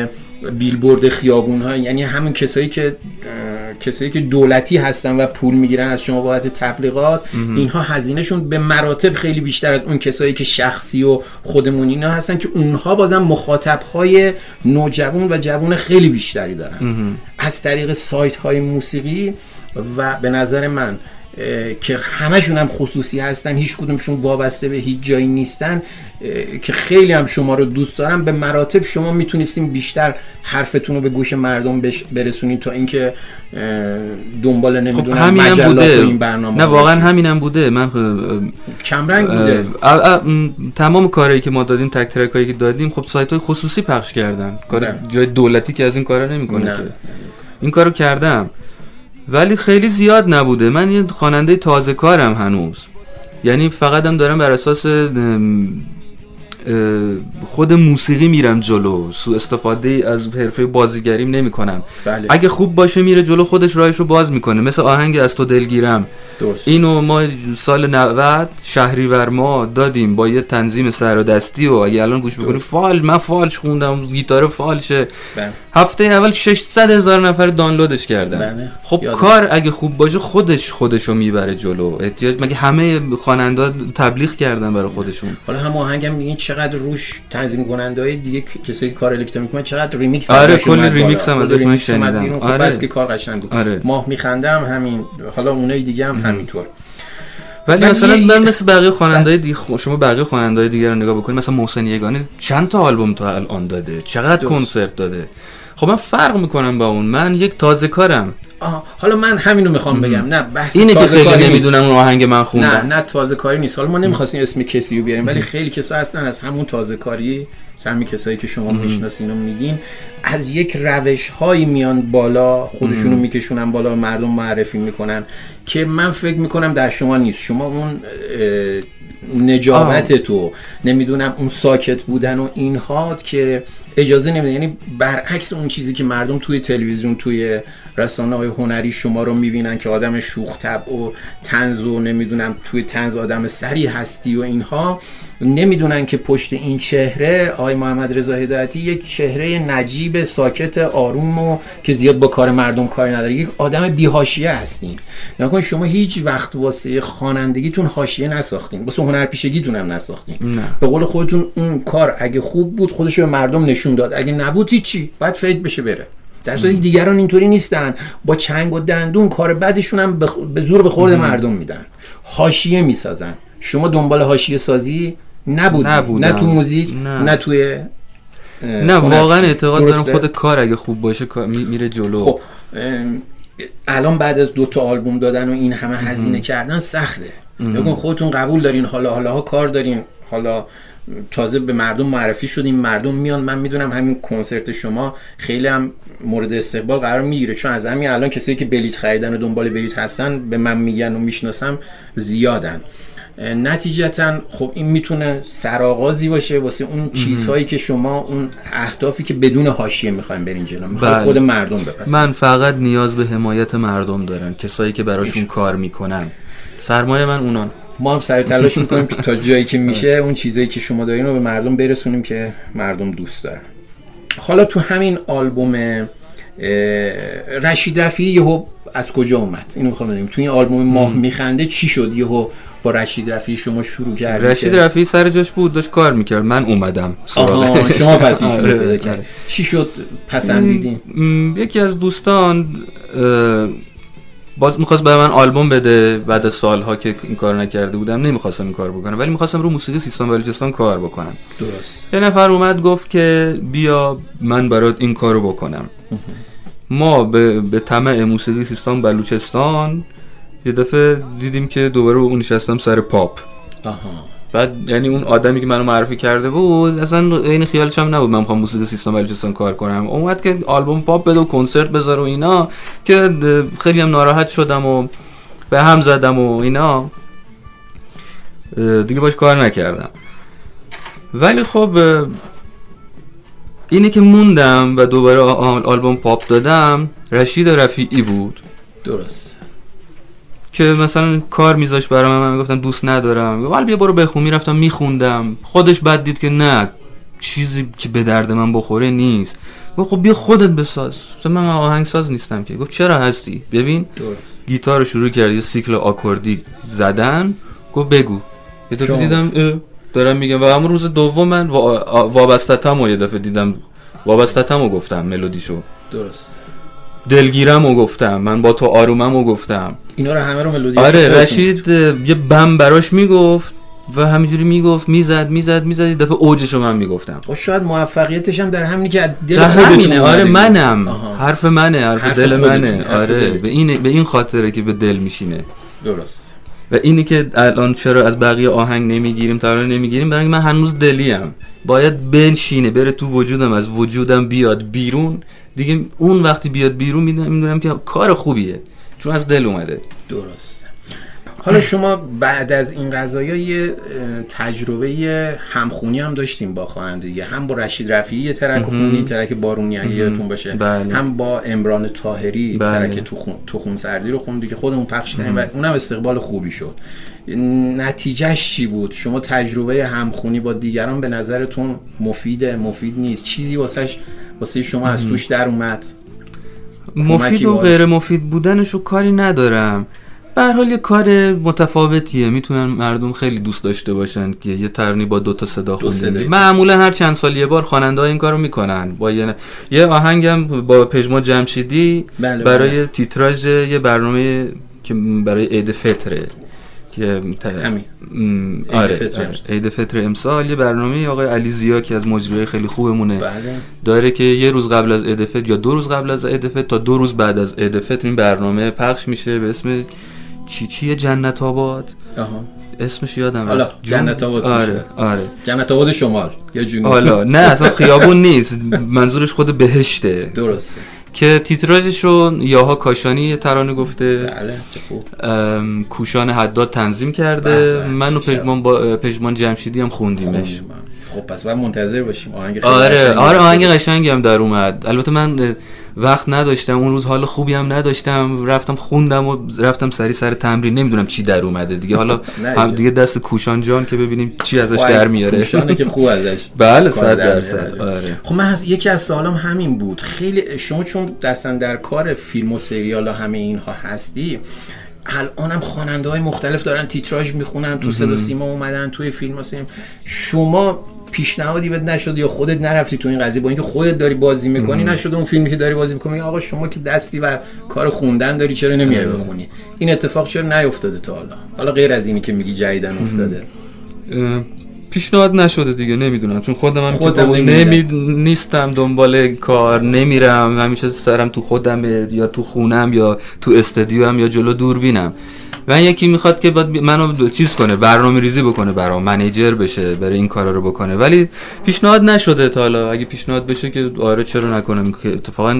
بیلبورد خیابون‌ها، یعنی همون کسایی که کسایی که دولتی هستن و پول میگیرن از شما بابت تبلیغات، اینها هزینهشون به مراتب خیلی بیشتر از اون کسایی که شخصی و خودمون اینا هستن که اونها بازم مخاطب‌های نوجوان و جوان خیلی بیشتری دارن از طریق سایت‌های موسیقی. و به نظر من که همشون هم خصوصی هستن، هیچ کدومشون وابسته به هیچ جایی نیستن، که خیلی هم شما رو دوست دارم، به مراتب شما میتونستیم بیشتر حرفتون رو به گوش مردم برسونید تا اینکه دنبال نمیدونم خب مجلات و این برنامه. نه واقعا همینم بوده. من کمرنگ بوده. تمام کارهایی که ما دادیم، تک ترک هایی که دادیم، خب سایت های خصوصی پخش کردن. کار جای دولتی که از این کارا نمیکنه که. این کارو کردم ولی خیلی زیاد نبوده. من یه خواننده تازه کارم هنوز، یعنی فقط هم دارم بر اساس خود موسیقی میرم جلو، سوء استفاده از حرفه بازیگریم نمی کنم. بله. اگه خوب باشه میره جلو، خودش راهش رو باز میکنه. مثل آهنگ از تو دلگیرم، درست. اینو ما سال نود شهریور ما دادیم با یه تنظیم سر و دستی و اگه الان گوش بکنی فال، من فالش خوندم، گیتار فالشه. بله. هفته اول ششصد هزار نفر دانلودش کردن. بله. خب یادم. کار اگه خوب باشه خودش خودشو میبره جلو. احتیاج مگه همه خواننده تبلیغ کردن برای خودشون؟ حالا هم آهنگم میگین چقدر روش تنظیم کننده‌های دیگه کسایی که کار الکترونیک میکنن چقدر ریمیکس ازش آره کلی ریمیکس هم ازش من شنیدم. خب آره. بس که کار قشنگ بود. آره. ماه میخندم همین، حالا اونای دیگه هم همینطور. ولی مثلا من مثل بقیه خواننده‌های دیگه، شما بقیه خواننده‌های دیگه رو نگاه بکنید، مثلا محسن یگانه چند تا آلبوم تا الان داده، چقدر کنسرت داده. خب من فرق میکنم با اون، من یک تازه کارم. آها حالا من همینو میخوام بگم، نه بحث اینه که خیلی نمیدونم اون آهنگ من خوندم. نه نه تازه کاری نیست. حالا ما نمیخواستیم اسم کسی رو بیاریم، ولی خیلی کسا هستن از همون تازه کاری، همین کسایی که شما میشناسین و میگین، از یک روش هایی میان بالا، خودشونو میکشونن بالا، مردم معرفی میکنن که من فکر میکنم در شما نیست. شما اون نجابت تو، نمیدونم اون ساکت بودن و اینها که اجازه نمیده، یعنی برعکس اون چیزی که مردم توی تلویزیون، توی رسانه‌های هنری شما رو میبینن که آدم شوخ طبع و طنز و نمیدونم توی طنز آدم سری هستی و اینها، نمیدونن که پشت این چهره آقای محمد رضا هدایتی یک چهره نجیب، ساکت، آروم و که زیاد با کار مردم کاری نداره، یک آدم بی‌حاشیه هستین. نکن شما هیچ وقت واسه خوانندگیتون حاشیه نساختین، واسه هنرپیشگیتون هم نساختین. نه. به قول خودتون اون کار اگه خوب بود خودش به مردم نشون داد، اگه نبود هیچی، باید فید بشه بره. در صورتی دیگران اینطوری نیستن، با چنگ و دندون کار بعدشون هم به زور به خورد مردم میدن، حاشیه میسازن. شما دنبال حاشیه سازی نبودی، نه تو موزیک نه, نه توی نه واقعا اعتقاد دارم خود کار اگه خوب باشه میره جلو. خب الان بعد از دو تا آلبوم دادن و این همه هزینه کردن سخته. بگون خودتون قبول دارین، حالا حالا ها کار دارین، حالا تازه به مردم معرفی شدیم، مردم میان. من میدونم همین کنسرت شما خیلی هم مورد استقبال قرار میگیره، چون از همین الان کسایی که بلیت خریدن و دنبال بلیت هستن به من میگن و میشناسم زیادن. نتیجتا خب این میتونه سرآغازی باشه واسه اون چیزهایی که شما، اون اهدافی که بدون حاشیه میخواین برین جلو، میخواین خود مردم بپسند. من فقط نیاز به حمایت مردم دارم، کسایی که براشون میشه. کار میکنن. سرمایه من اونان. ما هم سعی تلاش میکنیم که تا جایی که میشه اون چیزایی که شما دارین رو به مردم برسونیم که مردم دوست دارن. حالا تو همین آلبوم رشید رفیعی یهو از کجا اومد؟ اینو میخوام بدونیم. تو این آلبوم ماه میخنده چی شد یهو با رشید رفیعی شما شروع کردید؟ رشید رفیعی سر جاش بود، داشت کار میکرد، من اومدم سراغ شما پس این شروع پیدا کرد. چی شد پسندیدین؟ یکی از دوستان باز میخواست به من آلبوم بده بعد از سالها که این کار نکرده بودم. نمیخواستم این کار بکنم، ولی میخواستم رو موسیقی سیستان بلوچستان کار بکنم. درست. یه نفر اومد گفت که بیا من برات این کارو بکنم. ما به به طمع موسیقی سیستان بلوچستان یه دفعه دیدیم که دوباره اون نشستم سر پاپ. آها. بعد یعنی اون آدمی که منو معرفی کرده بود اصلا این خیالش هم نبود من میخوام موسیقی سیستان بلوچستان کار کنم. اومد که آلبوم پاپ بده و کنسرت بذاره و اینا، که خیلی هم ناراحت شدم و به هم زدم و اینا، دیگه باش کار نکردم. ولی خب اینی که موندم و دوباره آلبوم پاپ دادم رشید رفیعی بود. درست. که مثلا کار میذاش برای من، من گفتم دوست ندارم، ولی بیا برو بخون. میرفتم میخوندم، خودش بعد دید که نه چیزی که به درد من بخوره نیست. گفت خب بیا خودت بساز، من آهنگساز نیستم که. گفت چرا هستی؟ ببین گیتار رو شروع کرد یه سیکل آکوردی زدن، گفت بگو. یه دفعه دیدم دارم میگم و همون روز دوم من وابسته‌تمو یه دفعه دیدم، وابسته‌تمو گفتم ملودیشو درست، دلگیرمو گفتم، من با تو آروممو گفتم، اینا رو همه رو ملودی. آره رشید یه بم براش میگفت و همینجوری میگفت، میزد میزد میزد یه دفعه اوجشو من میگفتم. خب شاید موفقیتش هم در همینی که دل همینه. آره منم آها. حرف منه، حرف, حرف دل منه. حرف آره به این به این خاطره که به دل میشینه. درست. و اینی که الان چرا از بقیه آهنگ نمیگیریم، ترانه نمیگیریم، برای من هنوز دلیم باید بنشینه، بره تو وجودم، از وجودم بیاد بیرون دیگه. اون وقتی بیاد بیرون میدونم که کار خوبیه چون از دل اومده. درست. حالا شما بعد از این قضایا یه تجربه همخونی هم داشتیم با خواننده، هم با رشید رفیعی یه ترک خوندی، ترک بارونی اگه یادتون باشه، بله. هم با عمران طاهری بله. ترک تو خون تو خون سردی رو خوندی که خودمون پخش کردیم و اونم استقبال خوبی شد. نتیجهش چی بود؟ شما تجربه همخونی با دیگران به نظرتون مفیده، مفید نیست؟ چیزی واسش واسه شما از توش در اومد؟ مفید و غیر مفید بودنشو کاری ندارم، به هر حال یه کار متفاوتیه، میتونن مردم خیلی دوست داشته باشن که یه ترانه با دو تا صدا خونده. معمولا هر چند سال یه بار خواننده‌ها این کارو میکنن. با یه یه آهنگم با پژمان جمشیدی بله برای بله. تیتراژ یه برنامه که برای عید فطره که همین آره فطر. عید فطر امسال یه برنامه آقای علی ضیا که از مجریای خیلی خوبمونه بله. داره که یه روز قبل از عید فطر یا دو روز قبل از عید فطر تا دو روز بعد از عید فطر این برنامه پخش میشه به اسم چی چیه جنت آباد. آها اسمش یادم حالا جنت آباد. آره آره جنت آباد شمال یا جنوب. حالا نه اصلا خیابون نیست، منظورش خود بهشته. درسته. که تیتراژش رو یاها کاشانی ترانه گفته، بله چه خوب، کوشان حداد تنظیم کرده، بله. من و پژمان با پژمان جمشیدی هم خوندیمش. خب پس باید منتظر باشیم. آهنگ خیلی آره آره آهنگ قشنگی هم در اومد. البته من وقت نداشتم اون روز، حال خوبی هم نداشتم، رفتم خوندم و رفتم سری سر تمرین، نمیدونم چی در اومده دیگه. حالا هم دیگه دست کوشان جان که ببینیم چی ازش در میاره. کوشانه که خوب ازش بله صد درصد. آره خب من یکی از سوالام همین بود، خیلی شما چون دستن در کار فیلم و سریال و همه اینها هستی، الانم خواننده های مختلف دارن تیتراژ میخونن، تو صدا سیما اومدن، توی فیلم و سینما. شما پیشنهادی بد نشد یا خودت نرفتی تو این قضیه با اینکه خودت داری بازی میکنی نشد اون فیلمی که داری بازی میکنی آقا شما که دستی بر کار خوندن داری چرا نمیای بخونی؟ این اتفاق چرا نیافتاده تا حالا؟ حالا غیر از اینی که میگی جدیدن افتاده. پیشنهاد نشده دیگه، نمیدونم چون خودم هم که نمی نیستم دنبال کار، نمیرم، همیشه سرم تو خودم یا تو خونم یا تو استودیوم یا جلو دوربینم. و یکی میخواد که بعد منو چیز کنه، برنامه ریزی بکنه، برام منیجر بشه، برای این کارا رو بکنه، ولی پیشنهاد نشده تا حالا. اگه پیشنهاد بشه که آره چرا نکنم، که اتفاقا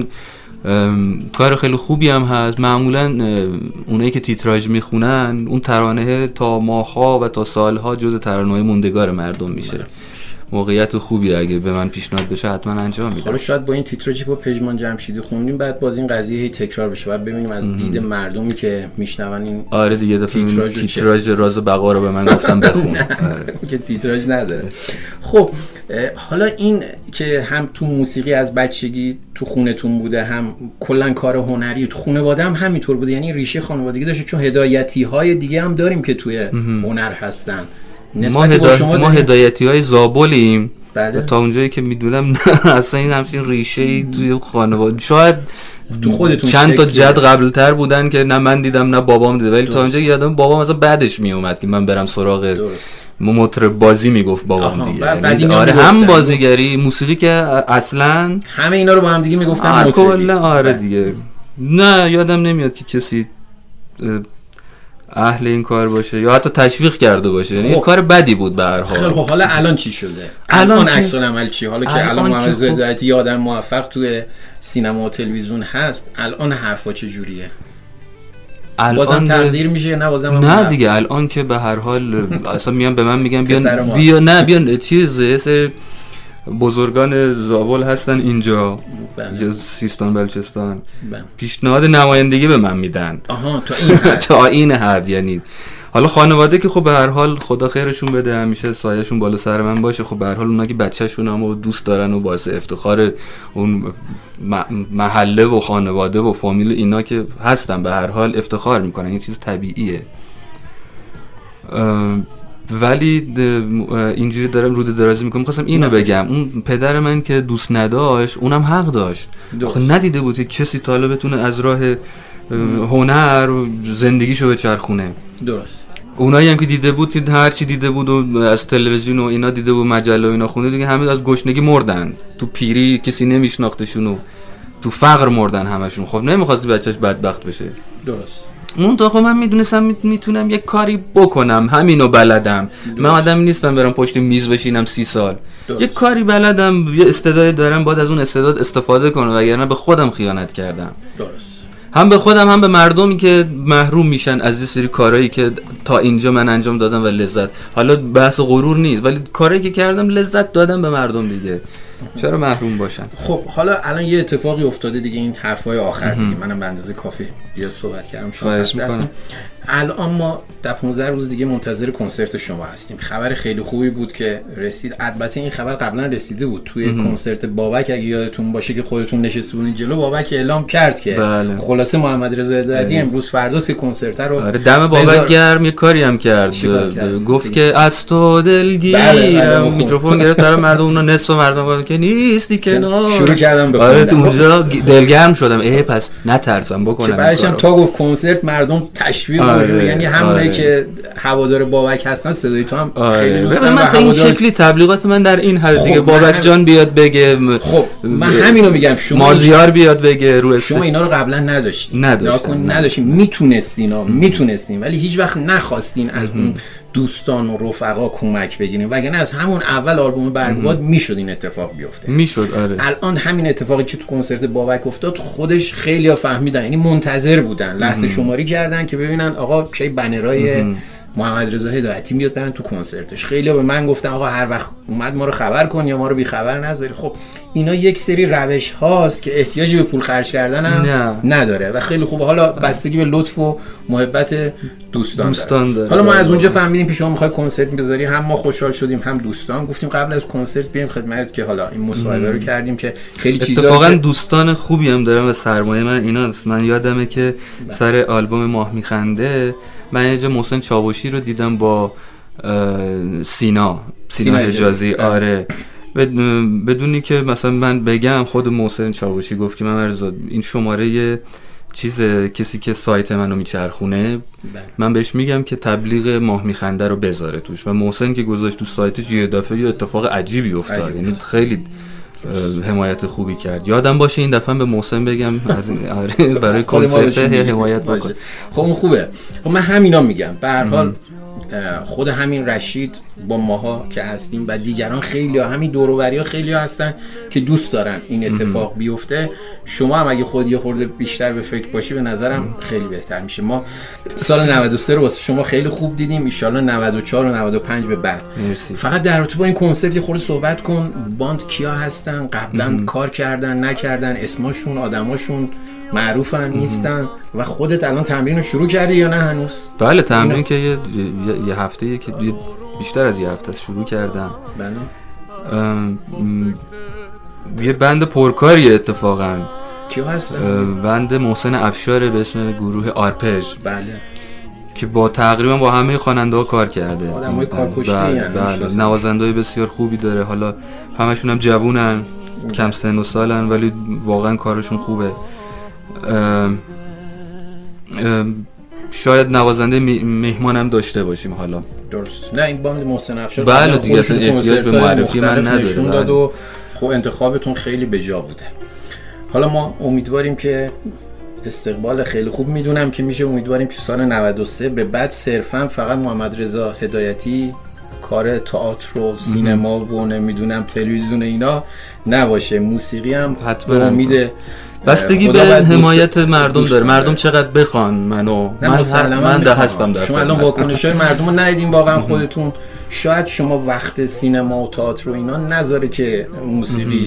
کار خیلی خوبی هم هست. معمولا اونایی که تیتراژ میخونن اون ترانه تا ماها و تا سالها جز ترانه‌های موندگار مردم میشه. موقعیت خوبی اگه به من پیشنهاد بشه حتما انجام میدم. حالا شاید با این تیتراژی با پژمان جمشیدی خوندیم بعد باز این قضیه هی تکرار بشه، بعد ببینیم از دید مردمی که میشنون این آره دیگه دفعه تیتراژ راز بقا رو به من گفتم بخون. آره که تیتراژ نداره. خب حالا این که هم تو موسیقی از بچگی تو خونتون بوده، هم کلا کار هنری تو خانواده هم همینطور بوده، یعنی ریشه خانوادگی داشته، چون هدایتی های دیگه هم داریم که توی هنر هستن. ما, هدا... ما هدایتی های زابلیم بله. تا اونجایی که میدونم اصلا این همچین ریشه ای توی خانواده، شاید تو خودتون چند تا جد قبل تر بودن که نه من دیدم نه بابام دیده، ولی تا اونجایی یادم بابام مثلا بعدش می اومد که من برم سراغ مطرب بازی میگفت بابام دیگه. آره هم بازیگری، موسیقی که اصلا همه اینا رو با هم دیگه میگفتن کلا. آره دیگه نه یادم نمیاد که کسی اهل این کار باشه یا حتی تشویق کرده باشه. یعنی خب. کار بدی بود به هر حال. خب حالا الان چی شده؟ الان عکس العمل چی؟ حالا که الان محمد هدایتی یه آدم موفق توی سینما و تلویزیون هست، الان حرفا چه جوریه؟ بازم تقدیر میشه یا نه بازم؟ نه دیگه الان که به هر حال اصلا میان به من میگن بیا بیا نه بیا چیزه بزرگان زابل هستن اینجا یا سیستان بلوچستان پیشنهاد نمایندگی به من میدن. آها تا این حد تا این حد. یعنی حالا خانواده که خب به هر حال خدا خیرشون بده، همیشه سایه‌شون بالا سر من باشه. خب به هر حال اونا که بچه‌شون هم دوست دارن و باعث افتخار اون محله و خانواده و فامیل اینا که هستن، به هر حال افتخار میکنن، این چیز طبیعیه. ولی اینجوری دارم روده درازی میکنم. میخواستم اینو بگم، اون پدر من که دوست نداشت اونم حق داشت. خب ندیده بود که کسی تا حالا بتونه از راه هنر و زندگیشو بچرخونه. درست. اونایی هم که دیده بود که هر چی دیده بود و از تلویزیون و اینا دیده بود، مجله و اینا خونده دیگه، همه از گشنگی مردن، تو پیری کسی نمیشناختشون و تو فقر مردن همشون. خب نمیخواستی بچهش بدبخت بشه. درست. مون تا خب من میدونستم میتونم یک کاری بکنم، همینو بلدم. درست. من آدمی نیستم برم پشت میز بشینم سی سال. درست. یک کاری بلدم، یه استعدادی دارم، باید از اون استعداد استفاده کنم، وگرنه به خودم خیانت کردم. درست. هم به خودم هم به مردمی که محروم میشن از یه سری کارهایی که تا اینجا من انجام دادم و لذت. حالا بحث غرور نیست، ولی کاری که کردم لذت دادم به مردم دیگه، چرا محروم باشن؟ خب حالا الان یه اتفاقی افتاده دیگه، این حرفای آخر دیگه منم به اندازه کافی زیاد صحبت کردم، شما هستیم. الان ما در پانزده روز دیگه منتظر کنسرت شما هستیم. خبر خیلی خوبی بود که رسید. البته این خبر قبلا رسیده بود توی کنسرت بابک، اگه یادتون باشه که خودتون نشسته بودین جلو، بابک اعلام کرد که بله. خلاصه محمد رضا هدایتی امروز فرداست کنسرت رو آره دم بابک بزار... گرم یه کاری هم کرد, کرد؟ گفت که از تو دلگیرم، بله بله میکروفون گرفت برای مردم، اونا نصف مردم گفتن که نیستی کنار، شروع کردم به آره تو اونجا دلگرم شدم، ای پس نترسم بکنم. بعدش هم تا گفت کنسرت مردم تشویق آره. یعنی همه آره. که هوادار بابک هستن صدای تو هم آره. خیلی دوست دارم. من تا این شکلی تبلیغات من در این حد دیگه، بابک جان بیاد بگه، خب من همینو میگم، شما مازیار بیاد بگه، رو شما اینا رو قبلا نداشتین، نداشتین نداشتین میتونستین ها میتونستین ولی هیچ وقت نخواستین از اون دوستان و رفقا کمک بگیرین، وگرنه از همون اول آلبوم برگباد میشد این اتفاق بیفته. میشد آره. الان همین اتفاقی که تو کنسرت بابک افتاد خودش خیلیا فهمیدن، یعنی منتظر بودن، لحظه شماری کردن که ببینن آقا کی بنرای محمد رضا هدایتی میاد برن تو کنسرتش. خیلی به من گفتن آقا هر وقت اومد ما رو خبر کن یا ما رو بی خبر نذاری. خب اینا یک سری روش هاست که احتیاجی به پول خرج کردن هم نه. نداره و خیلی خوبه. حالا بستگی به لطف و محبت دوستان, دوستان داره. حالا ما از اونجا فهمیدیم پیش شما میخوای کنسرت بذاری، هم ما خوشحال شدیم هم دوستان. گفتیم قبل از کنسرت بیایم خدمت که حالا این مصاحبه رو کردیم که خیلی چیزا اتفاقا دوستان خوبی هم دارم و سرمایه من ایناست. من یادمه که بله. سر آلبوم ماه میخنده من یه جا محسن چاوشی رو دیدم با سینا سینا حجازی آره، بدونی که مثلا من بگم خود محسن چاوشی گفت که من مرزا این شماره چیز کسی که سایت منو میچرخونه من بهش میگم که تبلیغ ماه میخنده رو بذاره توش، و محسن که گذاشت تو سایتش یه دفعه یه اتفاق عجیبی افتاد، یعنی خیلی حمایت خوبی کرد. یادم باشه این دفعه به محسن بگم از آره برای کنسرت حمایت بکن. خب اون خوبه. خب من همینا میگم به هر حال خود همین رشید با ماها که هستیم و دیگران خیلی ها همین دور و بریا خیلی ها هستن که دوست دارن این اتفاق بیفته. شما هم اگه خود یه خورده بیشتر به فکر باشی به نظرم خیلی بهتر میشه. ما سال نود و سه رو واسه شما خیلی خوب دیدیم، ان شاءالله نود و چهار و نود و پنج به بعد. مرسی. فقط در رابطه با این کنسرت یه خورده صحبت کن. باند کیا هستن، قبلا ام. کار کردن نکردن، اسمشون، آدماشون معروفن نیستن، و خودت الان تمرین رو شروع کردی یا نه هنوز؟ بله تمرین که یه, یه هفته یه که بیشتر از یه هفته شروع کردم. بله. یه بند پرکاریه اتفاقا. کیا هستن؟ بند محسن افشاره به اسم گروه آرپژ. بله. که با تقریبا با همه خواننده ها کار کرده. آدمای کارکشته بله. یعنی بله. نوازنده بسیار خوبی داره. حالا همشون هم جوونن، کم سن و سالن، ولی واقعا کارشون خوبه. ام ام شاید نوازنده مهمانم داشته باشیم حالا. درست. نه این باند محسن افشار بله دیگه اصلا احتیاج به معرفی من نداره. داد و خب انتخابتون خیلی بجا بوده. حالا ما امیدواریم که استقبال خیلی خوب میدونم که میشه، امیدواریم که سال نود و سه به بعد صرفا فقط محمد رضا هدایتی کار تئاتر و سینما و نمیدونم تلویزیون اینا نباشه، موسیقی هم به امید بستگی به حمایت مردم داره. مردم چقدر بخوان منو من من ده هستم در شما الان واکنش‌های مردم رو ندیدین واقعا خودتون. شاید شما وقت سینما و تئاتر و اینا نذاره که موسیقی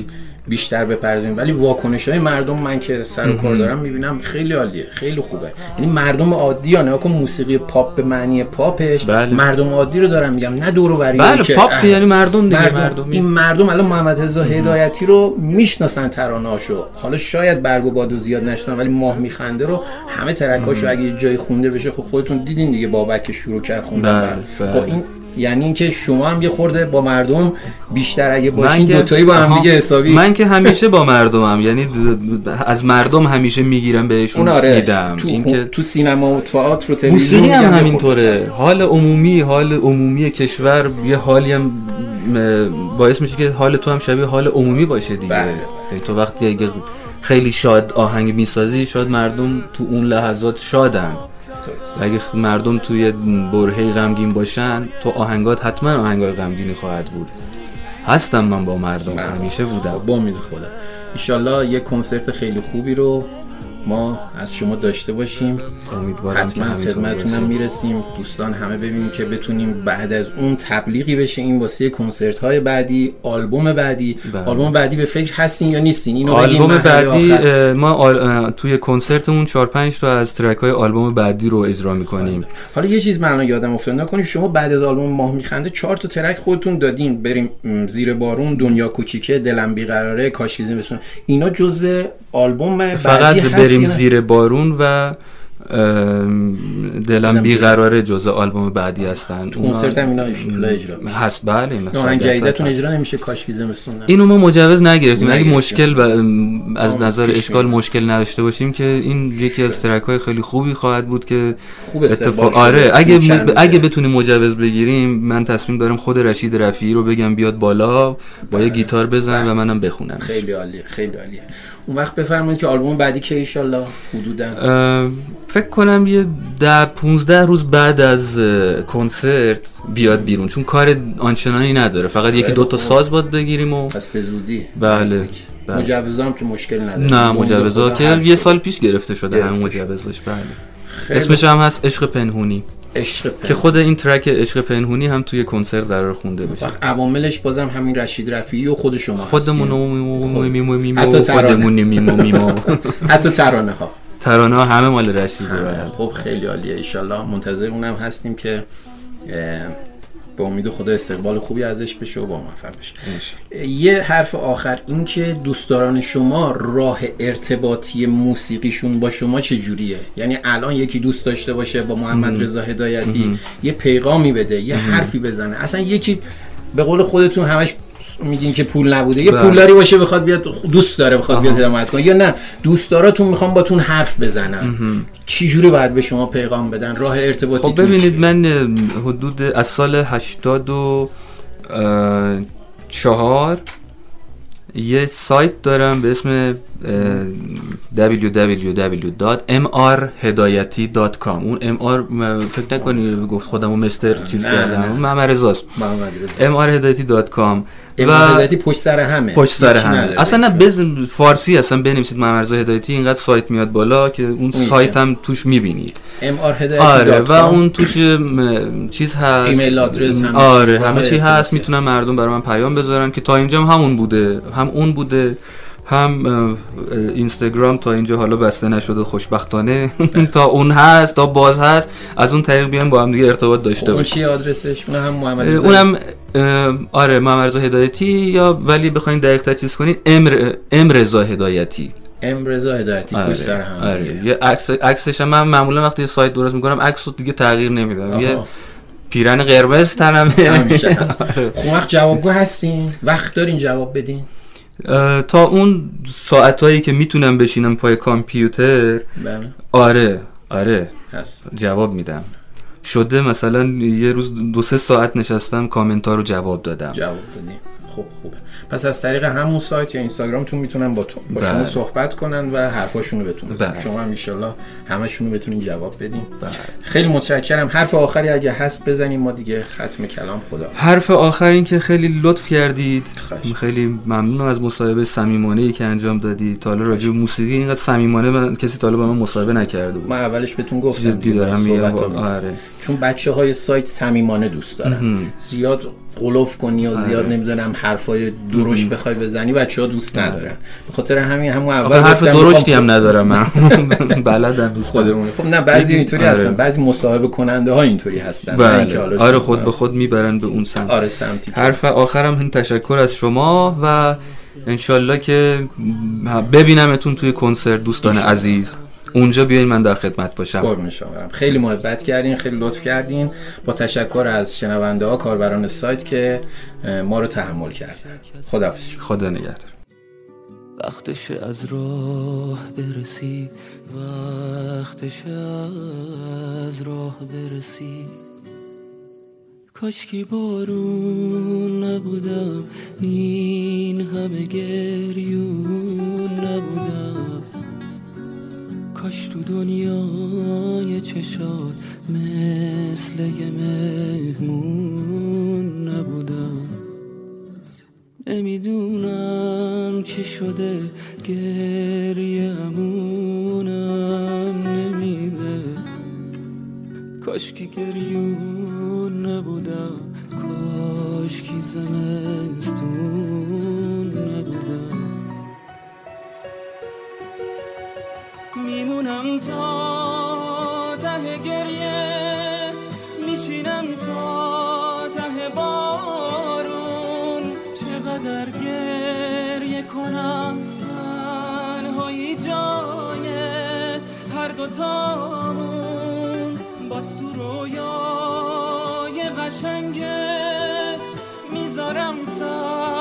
بیشتر بپردازیم، ولی واکنش‌های مردم من که سر و کار دارم میبینم خیلی عالیه، خیلی خوبه. یعنی مردم عادی ها نگاه کن، موسیقی پاپ به معنی پاپش، بله. مردم عادی رو دارم میگم، نه دور و بری بله که پاپ یعنی مردم دیگه. مردم. مردم این مردم الان محمد رضا هدایتی رو میشناسن، ترانه‌اشو، حالا شاید برگ و بادو زیاد نشناسن ولی ماه میخنده رو همه ترکاشو اگه جای خونده بشه، خب خودتون دیدین دیگه بابک که شروع کرد خوندن. خب این یعنی اینکه شما هم یه خورده با مردم بیشتر اگه باشین دوتایی با هم دیگه حسابی. من که همیشه با مردمم، یعنی از مردم همیشه میگیرم بهشون آره میدم. تو, این که تو سینما و تئاتر و تلویزیون موسیقی هم همینطوره. حال عمومی حال عمومی کشور یه حالی هم باعث میشه که حال تو هم شبیه حال عمومی باشه دیگه. یعنی تو وقتی اگه خیلی شاد آهنگ میسازی، شاید مردم تو اون لحظات شادن. اگه مردم توی برهه غمگین باشن، تو آهنگات حتما آهنگای غمگینی خواهد بود. هستم من با مردم، من همیشه بودم. با امید خدا ان شاءالله یه کنسرت خیلی خوبی رو ما از شما داشته باشیم. امیدوارم حتما خدمتتونم میرسیم. دوستان همه ببینیم که بتونیم بعد از اون تبلیغی بشه این واسه کنسرت های بعدی، آلبوم بعدی. بله. آلبوم بعدی به فکر هستین یا نیستین؟ اینو بگین. آلبوم بعدی ما آل... توی کنسرتمون چهار پنج تا از ترک های آلبوم بعدی رو اجرا میکنیم. حالا یه چیز من یادم افتاد، نکنید شما بعد از آلبوم ماه میخنده چهار تا ترک خودتون دادین، بریم زیر بارون، دنیا کوچیکه، دلم بیقراره، کاشکی زمستون، اینا جزء آلبوم بعدی فقط بریم زیر بارون و دلم بیقراره جزء آلبوم بعدی هستن. کنسرت هم اینا اجرا هست. بله اینا آهنگ جدیدتون اجرا نمیشه، کاشکی زمستون نه. اینو ما مجوز نگرفتیم. اگه مشکل ب... از نظر اشکال مشکل نداشته باشیم که این یکی از ترک های خیلی خوبی خواهد بود که اتفاق آره اگه ب... اگه بتونیم مجوز بگیریم، من تصمیم دارم خود رشید رفیعی رو بگم بیاد بالا با یه گیتار بزن و منم بخونم. خیلی عالیه، خیلی عالیه. اون وقت بفرمایید که آلبوم بعدی که ان شاءالله حدوداً فکر کنم یه ده پونزده روز بعد از کنسرت بیاد بیرون، چون کار آنچنانی نداره، فقط یکی دو تا ساز باید بگیریم و پس به زودی. بله. مجوزا هم که مشکل نداره. نه مجوزا که یه سال پیش گرفته شده همین مجوزش. بله. اسمش هم هست عشق پنهونی. عشق پنهونی که خود این ترک عشق پنهونی هم توی کنسرت قرار خونده بشه. وقت عواملش بازم همین رشید رفیعی و خود شما خودمون و خودمون میمو حتی ترانه ها ترانه ها همه مال رشیده. خب خیلی عالیه. ان شاءالله منتظر اونم هستیم که به امید خدا استقبال خوبی ازش بشه و با موفق بشه. یه حرف آخر، این که دوستداران شما راه ارتباطی موسیقیشون با شما چه جوریه؟ یعنی الان یکی دوست داشته باشه با محمد رضا هدایتی ام. یه پیغامی بده، یه ام. حرفی بزنه، اصلا یکی به قول خودتون همش میگین که پول نبوده، یه پولداری باشه بخواد بیاد، دوست داره بخواد بیاد حمایت کنه، یا نه دوستداراتون میخوام باتون حرف بزنن، چی جوری باید به شما پیغام بدن؟ راه ارتباطی؟ خب ببینید، من حدود از سال هشتاد و چهار یه سایت دارم به اسم دبلیو دبلیو دبلیو دات ام آر هدایتی دات کام. اون ام آر فکر نکنی گفت خودمو مستر چیز کردم، محمد رضاست. ام آر هدایتی دات کام و هدایتی پشت سر همه، پشت سر همه اصلا نه بزن فارسی اصلا بنویسید محمد رضا هدایتی، اینقدر سایت میاد بالا که اون سایت هم توش میبینید ام آر هدایتی آره و اون توش چیز هست، ایمیل آدرس هم آره همه چی هست، میتونن مردم برای من پیام بذارن که تا اینجا هم همون بوده، هم اون بوده، هم اینستاگرام تا اینجا حالا بسته نشده خوشبختانه تا اون هست، تا باز هست، از اون طریق بیان با هم دیگه ارتباط داشته باشیم. اون چی آدرسش؟ اون هم محمد رضا، اونم آره محمد رضا هدایتی، یا ولی بخواید دقیق تر چیز کنین ام ام رضا هدایتی. ام رضا هدایتی پشت سر هم. آره یه عکس عکسش من معمولا وقتی سایت درست میکنم عکسو دیگه تغییر نمیدم، یه پیرن قرمز تنمه. خب وقت جوابگو هستین؟ وقت دارین جواب بدین؟ تا اون ساعتایی که میتونم بشینم پای کامپیوتر بله. آره آره هست. جواب میدم. شده مثلا یه روز دو سه ساعت نشستم کامنت ها رو جواب دادم. جواب دادی. خب خوبه. پس از طریق همون سایت یا اینستاگرامتون میتونن با تو با شما صحبت کنن و حرفاشونو بتونن بله. شما هم ان شاءالله همشونو بتونین جواب بدین. بله. خیلی متشکرم. حرف آخری اگه هست بزنیم ما دیگه ختم کلام. خدا. حرف آخر این که خیلی لطف کردید. خواهش. خیلی ممنونم از مصاحبه صمیمانه‌ای که انجام دادید. تا حالا راجع به موسیقی اینقدر صمیمانه من کسی تا حالا با من مصاحبه نکرده بود. من اولش بهتون گفتم جدی دارم میگم. آره. چون بچه‌های سایت صمیمانه دوست دارن. زیاد قلوف کنی و زیاد آره. نمیدونم حرفای درشت بخوای بزنی بچه‌ها دوست ندارن. به خاطر همین همون اول حرف درشتی هم ندارم من بلدم خودمون. خب نه بعضی اینطوری آره. هستن، بعضی مصاحبه کننده ها اینطوری هستن. بله. آره خود به خود میبرن به اون سمت. آره سمتی. حرف آخرم این تشکر از شما و انشالله که ببینمتون توی کنسرت دوستان عزیز. اونجا بیاین من در خدمت باشم. قربون شما. خیلی محبت کردین، خیلی لطف کردین. با تشکر از شنونده ها، کاربران سایت که ما رو تحمل کردن. خداحافظ. خدا نگهدار. وقتش از راه برسید، وقتش از راه برسید. کاش که بارون نبودم، این همه گریون نبودم. کاش تو دنیای چشات مثل یه مهمون نبودم. نمیدونم چی شده، گریه امونم نمیده. کاش که گریون نبودم، کاش که زمستون نبودم. میمونم تا ته گریه، میشینم تا ته بارون. چقدر گریه کنم، تنهایی جای هر دوتامون. باز تو رویای قشنگت میذارم سر